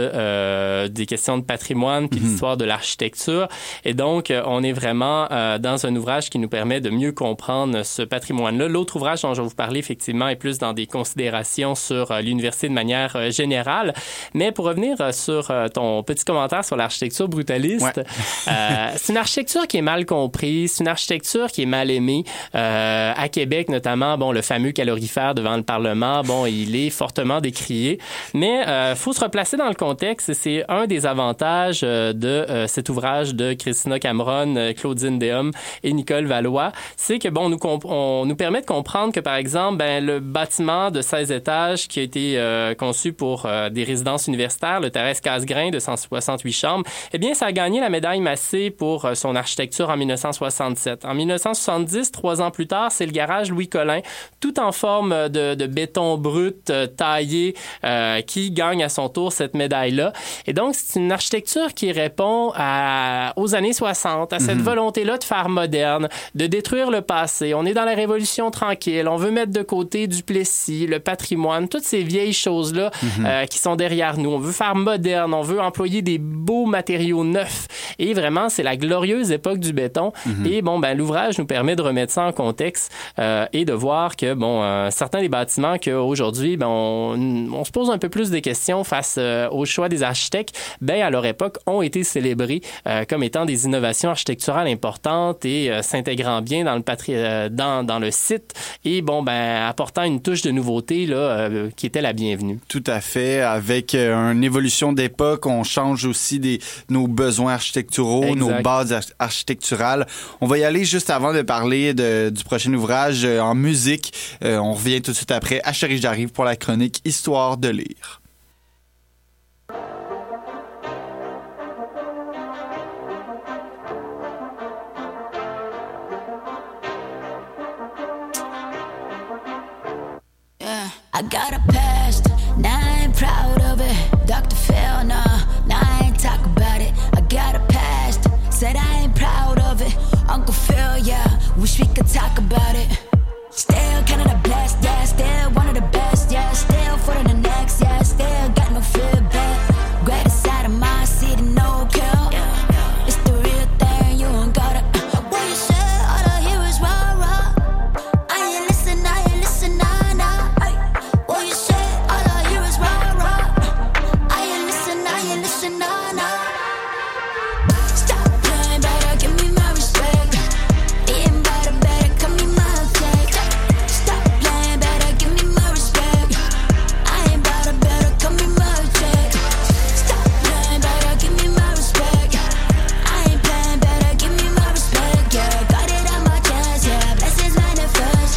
des questions de patrimoine puis d'histoire de l'architecture. Et donc, on est vraiment dans un ouvrage qui nous permet de mieux comprendre ce patrimoine-là. L'autre ouvrage dont je vais vous parler, effectivement, est plus dans des considérations sur l'université de manière générale. Mais pour revenir sur ton petit commentaire sur l'architecture brutaliste, c'est une architecture qui est mal comprise, c'est une architecture qui est mal aimée. À Québec, notamment, le fameux calorifère devant le Parlement, il est fortement décrié. Mais faut se replacer dans le contexte et c'est un des avantages de cet ouvrage de Christina Cameron, Claudine Déhomme et Nicole Valois, c'est que on nous permet de comprendre que, par exemple, le bâtiment de 16 étages qui a été conçu pour des résidences universitaires, le Thérèse Casgrain de 168 chambres, eh bien, ça a gagné la médaille Massé pour son architecture en 1967. En 1970, 3 ans plus tard, c'est le garage Louis Collin, tout en forme de béton brut taillé, qui gagne à son tour cette médaille-là. Et donc, c'est une architecture qui répond aux années 60, à cette volonté-là de faire moderne, de détruire le passé. On est dans la Révolution tranquille. On veut mettre de côté Duplessis, le patrimoine, toutes ces vieilles choses-là qui sont derrière nous. On veut faire moderne. On veut employer des beaux matériaux neufs. Et vraiment, c'est la glorieuse époque du béton. Et l'ouvrage nous permet de remettre ça en contexte et de voir que, certains des bâtiments qu'aujourd'hui, on se pose un peu plus de questions face au choix des architectes, à leur époque, ont été célébrés comme étant des innovations architecturales importantes et s'intégrant bien dans le site et apportant une touche de nouveauté qui était la bienvenue. Tout à fait. Avec une évolution d'époque, on change aussi nos besoins architecturaux, nos bases architecturales. On va y aller juste avant de parler du prochain ouvrage en musique. On revient tout de suite après à Chérie j'arrive pour la chronique Histoire de lire. I got a past, now I ain't proud of it. Dr. Phil, nah, now I ain't talk about it. I got a past, said I ain't proud of it. Uncle Phil, yeah, wish we could talk about it. Still kind of the best, yeah, still one of the best, yeah. Still for the next, yeah, still got no feedback. Greatest side of my city, no kill. It's the real thing, you ain't gotta. What you say, all I hear is rah rah. I ain't listen, nah, nah. What you say, all I hear is rah rah. I ain't listen, nah, nah. Stop playing, better give me my respect. Eating better, come me my check. Stop playing, better give me my respect. I ain't better, come me my check. Stop playing, better give me my respect. I ain't playing, better give me my respect. Yeah, got it on my chest, yeah, blessings manifest.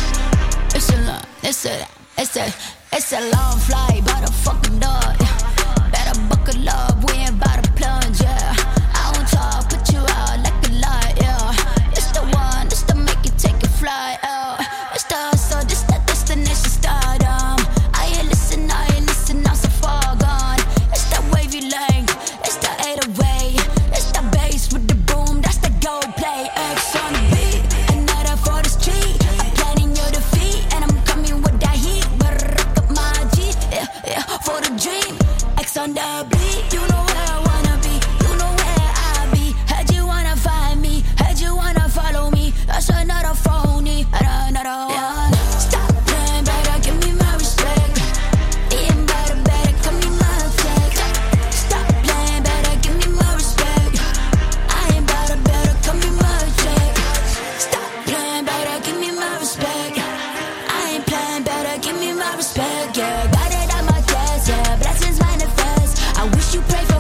It's a long flight, by the fucking door. Yeah. Better buckle up, we ain't about to plunge, yeah. I won't talk, put you out like a light, yeah. It's the one, it's to make you take a flight, yeah. It's the hustle, this the destination stardom. I ain't listen, I'm so far gone. It's that wavy lane, it's the 808. It's the bass with the boom, that's the go play. X on the beat, another for the street. I'm planning your defeat, and I'm coming with that heat. Yeah, for the dream, X on the beat. You know where I wanna be, you know where I be. Heard you wanna find me, heard you wanna follow me. That's another phony, another one. Stop playing, better give me my respect. Eating better, come me my check. Stop playing, better give me my respect. I ain't better, come me my check. Stop playing, better give me my respect. I ain't playing, better give me my respect. Yeah, got it on my chest, yeah, blessings manifest. I wish you pray for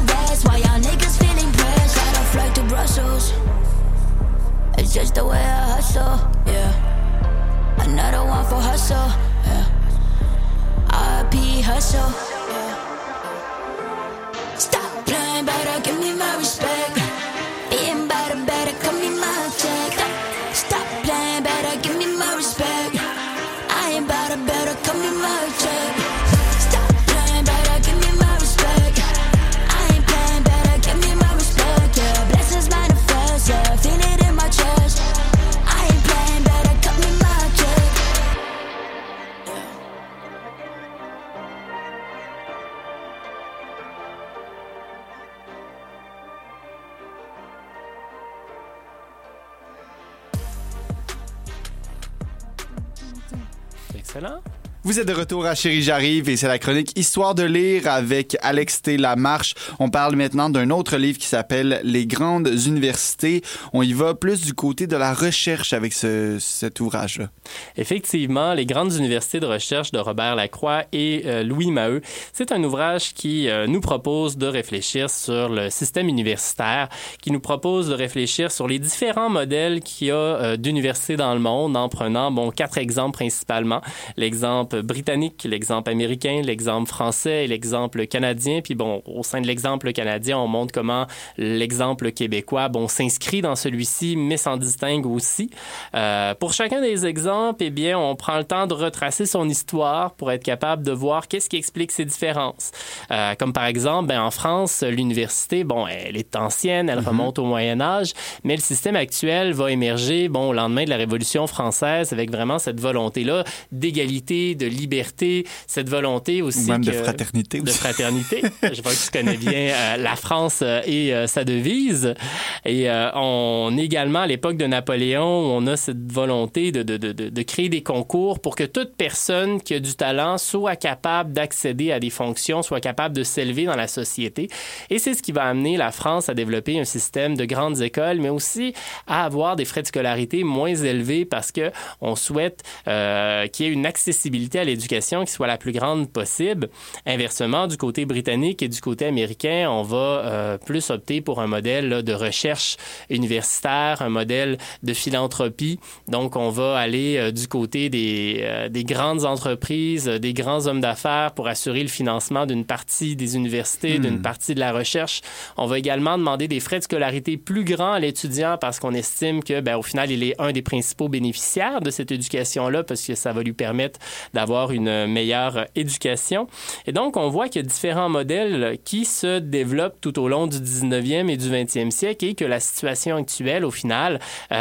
Excellent. Vous êtes de retour à Chérie J'arrive et c'est la chronique Histoire de lire avec Alex T. Lamarche. On parle maintenant d'un autre livre qui s'appelle Les grandes universités. On y va plus du côté de la recherche avec cet ouvrage-là. Effectivement, Les grandes universités de recherche de Robert Lacroix et Louis Maheu, c'est un ouvrage qui nous propose de réfléchir sur le système universitaire, qui nous propose de réfléchir sur les différents modèles qu'il y a d'universités dans le monde en prenant 4 exemples principalement. L'exemple britannique, l'exemple américain, l'exemple français et l'exemple canadien. Puis au sein de l'exemple canadien, on montre comment l'exemple québécois, s'inscrit dans celui-ci, mais s'en distingue aussi. Pour chacun des exemples, on prend le temps de retracer son histoire pour être capable de voir qu'est-ce qui explique ces différences. Comme par exemple, en France, l'université, elle est ancienne, elle remonte au Moyen Âge, mais le système actuel va émerger, au lendemain de la Révolution française, avec vraiment cette volonté-là d'égalité, de liberté, cette volonté aussi... Ou même de fraternité aussi. De fraternité. Je vois que tu connais bien la France et sa devise. Et on est également à l'époque de Napoléon où on a cette volonté de créer des concours pour que toute personne qui a du talent soit capable d'accéder à des fonctions, soit capable de s'élever dans la société. Et c'est ce qui va amener la France à développer un système de grandes écoles, mais aussi à avoir des frais de scolarité moins élevés parce que on souhaite qu'il y ait une accessibilité à l'éducation qui soit la plus grande possible. Inversement, du côté britannique et du côté américain, on va plus opter pour un modèle de recherche universitaire, un modèle de philanthropie. Donc, on va aller du côté des grandes entreprises, des grands hommes d'affaires pour assurer le financement d'une partie des universités, d'une partie de la recherche. On va également demander des frais de scolarité plus grands à l'étudiant parce qu'on estime que, au final, il est un des principaux bénéficiaires de cette éducation-là parce que ça va lui permettre d'avoir une meilleure éducation. Et donc, on voit qu'il y a différents modèles qui se développent tout au long du 19e et du 20e siècle et que la situation actuelle, au final,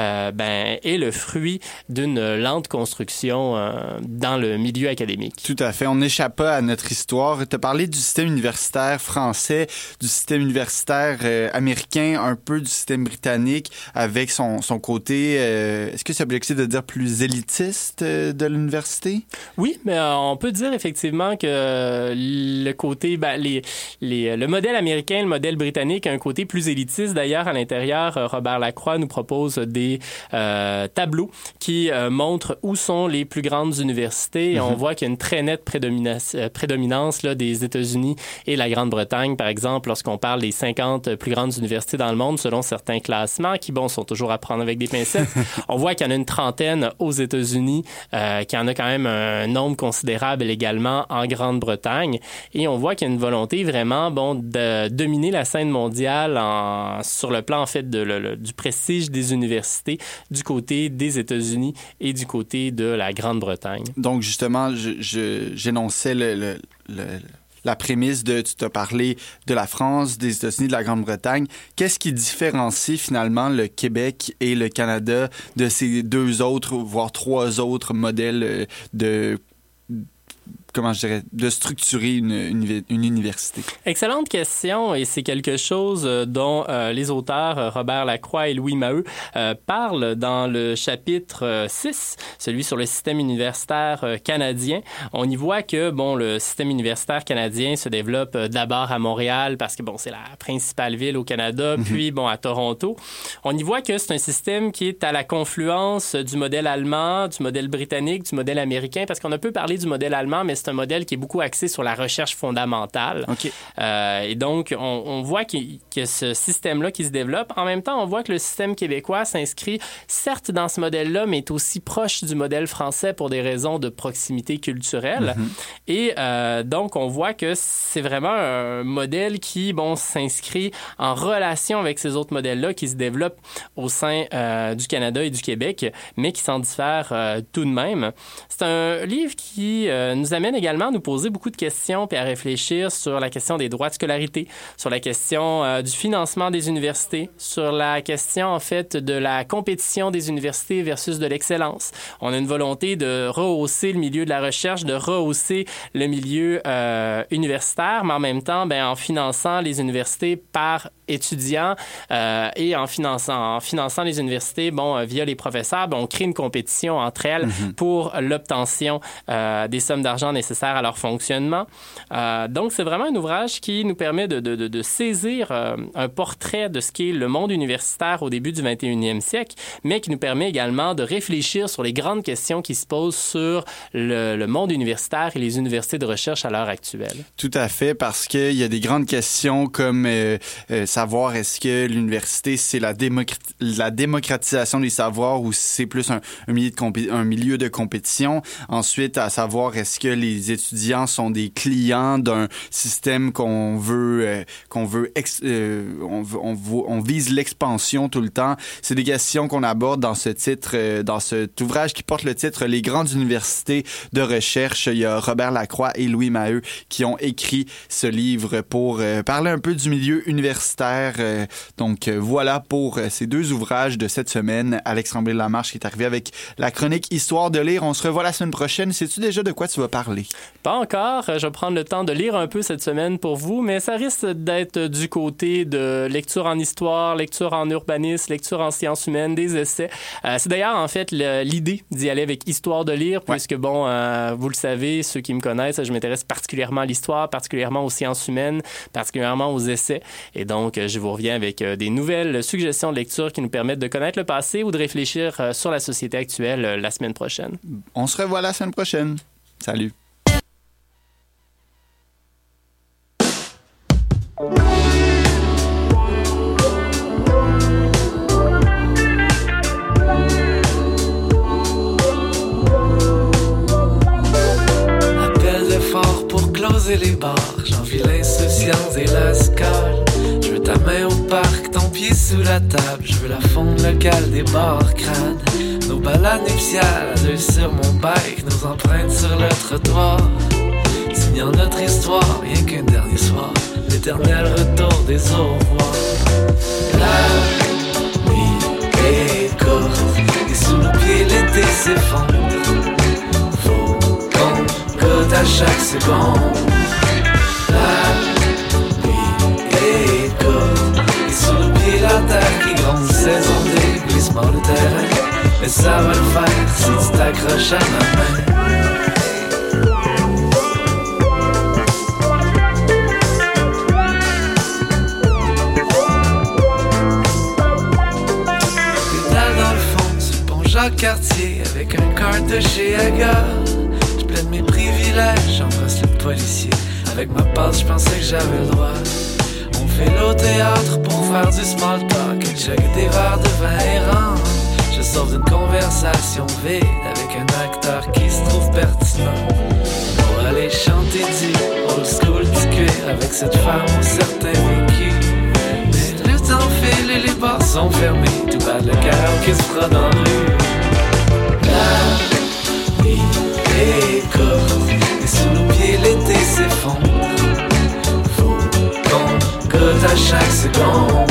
est le fruit d'une lente construction dans le milieu académique. Tout à fait. On n'échappe pas à notre histoire. Tu as parlé du système universitaire français, du système universitaire américain, un peu du système britannique avec son côté, est-ce que c'est objectif de dire plus élitiste de l'université? Oui, mais on peut dire effectivement que le côté, le modèle américain, le modèle britannique a un côté plus élitiste. D'ailleurs, à l'intérieur, Robert Lacroix nous propose des tableaux qui montrent où sont les plus grandes universités. Et on voit qu'il y a une très nette prédominance des États-Unis et la Grande-Bretagne, par exemple, lorsqu'on parle des 50 plus grandes universités dans le monde, selon certains classements, qui, sont toujours à prendre avec des pincettes. On voit qu'il y en a une trentaine aux États-Unis, qu'il y en a quand même un nombre considérable également en Grande-Bretagne. Et on voit qu'il y a une volonté vraiment de dominer la scène mondiale sur le plan en fait du prestige des universités du côté des États-Unis et du côté de la Grande-Bretagne. Donc justement, j'énonçais la prémisse tu t'as parlé de la France, des États-Unis, de la Grande-Bretagne. Qu'est-ce qui différencie finalement le Québec et le Canada de ces 2 autres, voire 3 autres modèles de structurer une université? Excellente question et c'est quelque chose dont les auteurs Robert Lacroix et Louis Maheu parlent dans le chapitre 6, celui sur le système universitaire canadien. On y voit que, le système universitaire canadien se développe d'abord à Montréal parce que, c'est la principale ville au Canada, puis, à Toronto. On y voit que c'est un système qui est à la confluence du modèle allemand, du modèle britannique, du modèle américain, parce qu'on a peu parlé du modèle allemand, mais c'est un modèle qui est beaucoup axé sur la recherche fondamentale. Okay. Et donc, on voit qu'il y a ce système-là qui se développe. En même temps, on voit que le système québécois s'inscrit certes dans ce modèle-là, mais est aussi proche du modèle français pour des raisons de proximité culturelle. Et donc, on voit que c'est vraiment un modèle qui, s'inscrit en relation avec ces autres modèles-là qui se développent au sein du Canada et du Québec, mais qui s'en diffèrent tout de même. C'est un livre qui nous amène également à nous poser beaucoup de questions et à réfléchir sur la question des droits de scolarité, sur la question du financement des universités, sur la question, en fait, de la compétition des universités versus de l'excellence. On a une volonté de rehausser le milieu de la recherche, de rehausser le milieu universitaire, mais en même temps, en finançant les universités par étudiants et en finançant les universités, via les professeurs, on crée une compétition entre elles pour l'obtention des sommes d'argent nécessaires à leur fonctionnement. Donc, c'est vraiment un ouvrage qui nous permet de saisir un portrait de ce qu'est le monde universitaire au début du 21e siècle, mais qui nous permet également de réfléchir sur les grandes questions qui se posent sur le monde universitaire et les universités de recherche à l'heure actuelle. Tout à fait, parce qu'il y a des grandes questions comme savoir est-ce que l'université, c'est la démocratisation des savoirs ou c'est plus un milieu de compétition. Ensuite, à savoir est-ce que les étudiants sont des clients d'un système on vise l'expansion tout le temps. C'est des questions qu'on aborde dans ce titre, dans cet ouvrage qui porte le titre « Les grandes universités de recherche ». Il y a Robert Lacroix et Louis Maheu qui ont écrit ce livre pour parler un peu du milieu universitaire. Donc voilà pour ces deux ouvrages de cette semaine. Alex Tremblay-Lamarche qui est arrivé avec la chronique Histoire de lire. On se revoit la semaine prochaine. Sais-tu déjà de quoi tu vas parler? Pas encore. Je vais prendre le temps de lire un peu cette semaine pour vous, mais ça risque d'être du côté de lecture en histoire, lecture en urbanisme, lecture en sciences humaines, des essais. C'est d'ailleurs, en fait, l'idée d'y aller avec Histoire de lire, puisque, vous le savez, ceux qui me connaissent, je m'intéresse particulièrement à l'histoire, particulièrement aux sciences humaines, particulièrement aux essais. Et donc, je vous reviens avec des nouvelles suggestions de lecture qui nous permettent de connaître le passé ou de réfléchir sur la société actuelle la semaine prochaine. On se revoit la semaine prochaine. Salut. closer les bars, j'envie l'insouciance et la scale. Je veux ta main au parc, ton pied sous la table. Je veux la faune locale des bars crades. Nos balades nuptiales à deux sur mon bike. Nos empreintes sur le trottoir. Signant notre histoire, rien qu'un dernier soir. L'éternel retour des au revoir. La nuit est courte et sous nos pieds l'été s'effondre. Faut qu'on goûte à chaque seconde. La nuit est courte et sous nos pieds la terre qui gronde. Saison des glissements de terrain. Mais ça va le faire si tu t'accroches à ma main. Quartier avec un cart de chez Aga. J'plaide mes privilèges, j'embrasse le policier. Avec ma passe, j'pensais que j'avais le droit. On fait l'au-théâtre pour faire du small talk. Check des verres de vin errant. Je sors d'une conversation vide avec un acteur qui se trouve pertinent. Pour aller chanter du old school du cuir avec cette femme au certain vécu. Mais le temps file et les bars sont fermés. Tout bas le karaoké se fera dans la rue. La nuit est courte et sous nos pieds l'été s'effondre. Faut qu'on goûte à chaque seconde.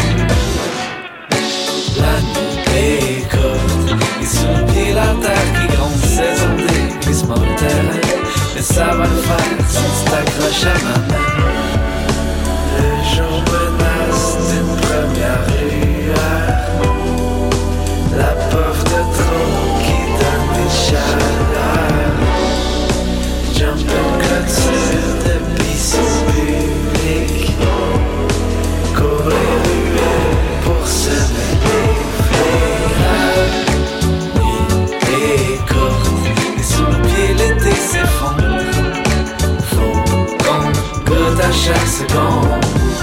La nuit est courte et sous nos pieds la terre qui gronde. Saison des glissements de terrain. Mais ça va le faire si tu t'accroches à ma main. Le jour menace d'une première lueur. La porte de trop qui donne des chaleurs. Jump and clôture de piscine publique. Cours les ruelles pour semer les fleurs. La nuit est courte et sous nos pieds l'été s'effondre. Faut qu'on goûte à chaque seconde.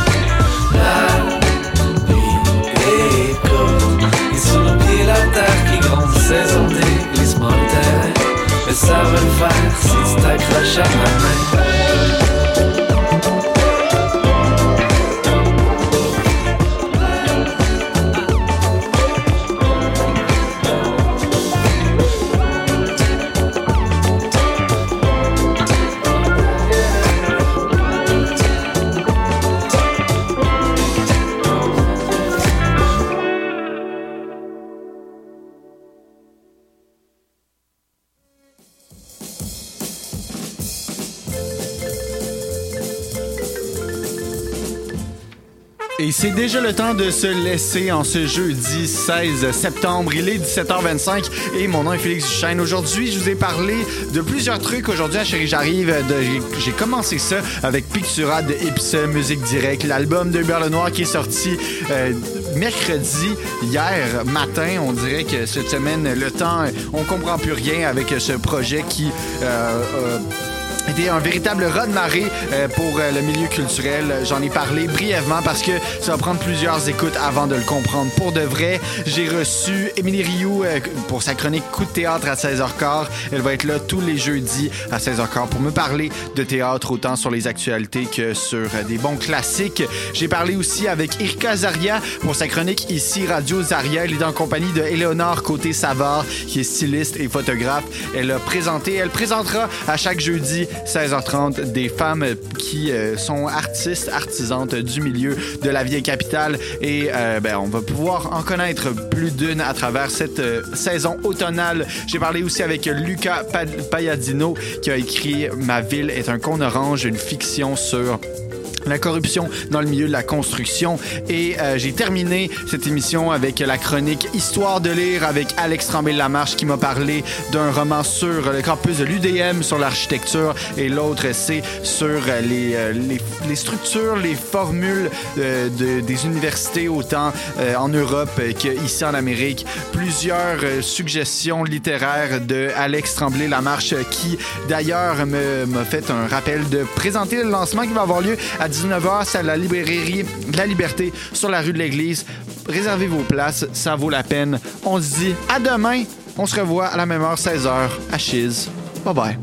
La nuit est courte et sous nos pieds la terre qui gronde. Saison des glissements de terrain. Mais ça va le faire si tu t'accroches à ma main. Et c'est déjà le temps de se laisser en ce jeudi 16 septembre. Il est 17h25 et mon nom est Félix Duchesne. Aujourd'hui, je vous ai parlé de plusieurs trucs. Aujourd'hui, à Chérie J'arrive, j'ai commencé ça avec Pictura de Ips Musique Direct, l'album de Hubert Lenoir qui est sorti mercredi, hier matin. On dirait que cette semaine, le temps, on comprend plus rien avec ce projet qui... était un véritable raz-de-marée pour le milieu culturel. J'en ai parlé brièvement parce que ça va prendre plusieurs écoutes avant de le comprendre. Pour de vrai, j'ai reçu Émilie Rioux pour sa chronique Coup de théâtre à 16h15. Elle va être là tous les jeudis à 16h15 pour me parler de théâtre, autant sur les actualités que sur des bons classiques. J'ai parlé aussi avec Erika Zaria pour sa chronique Ici Radio Zaria. Elle est en compagnie de Éléonore Côté-Savard, qui est styliste et photographe. Elle présentera à chaque jeudi 16h30 des femmes qui sont artistes, artisantes du milieu de la vieille capitale et on va pouvoir en connaître plus d'une à travers cette saison automnale. J'ai parlé aussi avec Luca Pagliadino qui a écrit Ma ville est un cône orange, une fiction sur la corruption dans le milieu de la construction. Et j'ai terminé cette émission avec la chronique Histoire de lire avec Alex Tremblay-Lamarche qui m'a parlé d'un roman sur le campus de l'UDM, sur l'architecture, et l'autre c'est sur les structures, les formules des universités autant en Europe qu'ici en Amérique. Plusieurs suggestions littéraires de Alex Tremblay-Lamarche qui d'ailleurs m'a fait un rappel de présenter le lancement qui va avoir lieu à 19h, c'est à la librairie de la Liberté sur la rue de l'Église. Réservez vos places, ça vaut la peine. On se dit à demain. On se revoit à la même heure, 16h, à Chiz. Bye bye.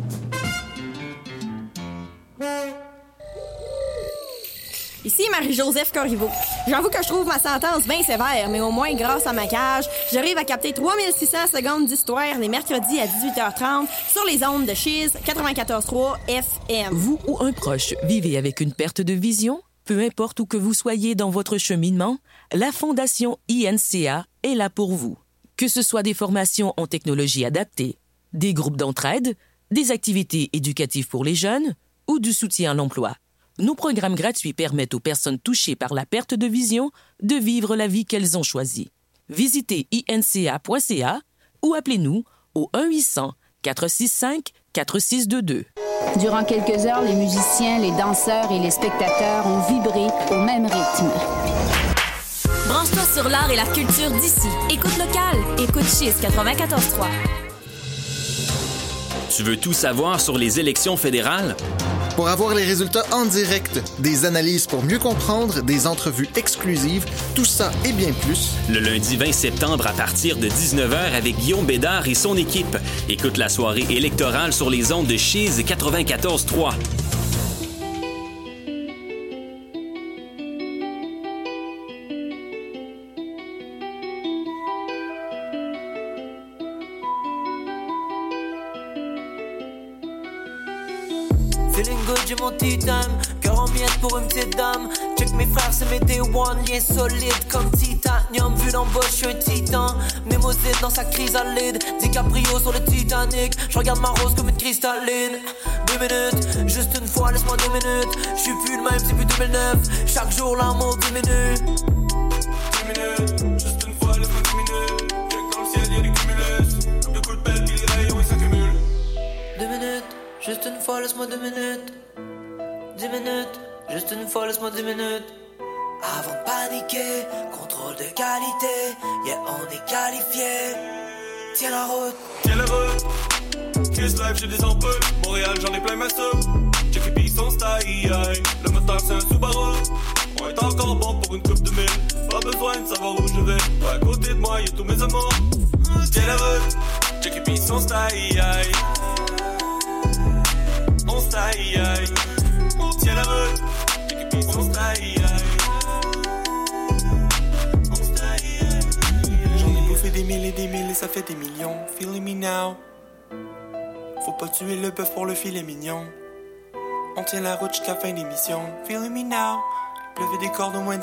Ici Marie-Joseph Corriveau. J'avoue que je trouve ma sentence bien sévère, mais au moins, grâce à ma cage, j'arrive à capter 3600 secondes d'histoire les mercredis à 18h30 sur les ondes de Chiz 94.3 FM. Vous ou un proche vivez avec une perte de vision? Peu importe où que vous soyez dans votre cheminement, la Fondation INCA est là pour vous. Que ce soit des formations en technologie adaptée, des groupes d'entraide, des activités éducatives pour les jeunes ou du soutien à l'emploi. Nos programmes gratuits permettent aux personnes touchées par la perte de vision de vivre la vie qu'elles ont choisie. Visitez inca.ca ou appelez-nous au 1-800-465-4622. Durant quelques heures, les musiciens, les danseurs et les spectateurs ont vibré au même rythme. Branche-toi sur l'art et la culture d'ici. Écoute locale. Écoute Chiz 94.3. Tu veux tout savoir sur les élections fédérales? Pour avoir les résultats en direct, des analyses pour mieux comprendre, des entrevues exclusives, tout ça et bien plus. Le lundi 20 septembre à partir de 19h avec Guillaume Bédard et son équipe. Écoute la soirée électorale sur les ondes de Chiz 94.3. Feeling good, j'ai mon tea time. Cœur en miettes pour une petite dame. Check mes frères, c'est mes day one. Lien solide comme titanium. Vu d'en bas, j'suis un titan. Mémosite dans sa chrysalide. DiCaprio sur le Titanic. J'regarde ma rose comme une cristalline. 2 minutes, juste une fois, laisse-moi 2 minutes. J'suis plus le même, c'est plus 2009. Chaque jour, l'amour diminue. 2 minutes, juste une fois, laisse-moi 10 minutes. Check dans le ciel, y'a des cumulus. De coups de pelle, puis les rayons, ils s'accumulent. 2 minutes. Juste une fois, laisse-moi 2 minutes. 10 minutes, juste une fois, laisse-moi 10 minutes. Avant de paniquer, contrôle de qualité. Yeah, on est qualifié. Tiens la route. Tiens la route. Kiss Life, j'ai des ampoules. Montréal, j'en ai plein ma soupe. Check les billes, son style. Le moteur, c'est un Subaru. On est encore bon pour une coupe de mille. Pas besoin de savoir où je vais. À côté de moi, y'a tous mes amours. Tiens la route. Check les billes, son style. On style, on tient la route, on style, on style. J'en ai bouffé des mille et ça fait des millions. Feeling me now. Faut pas tuer le bœuf pour le filet mignon. On tient la route jusqu'à fin d'émission. Feeling me now. Pleuvait des cordes au moins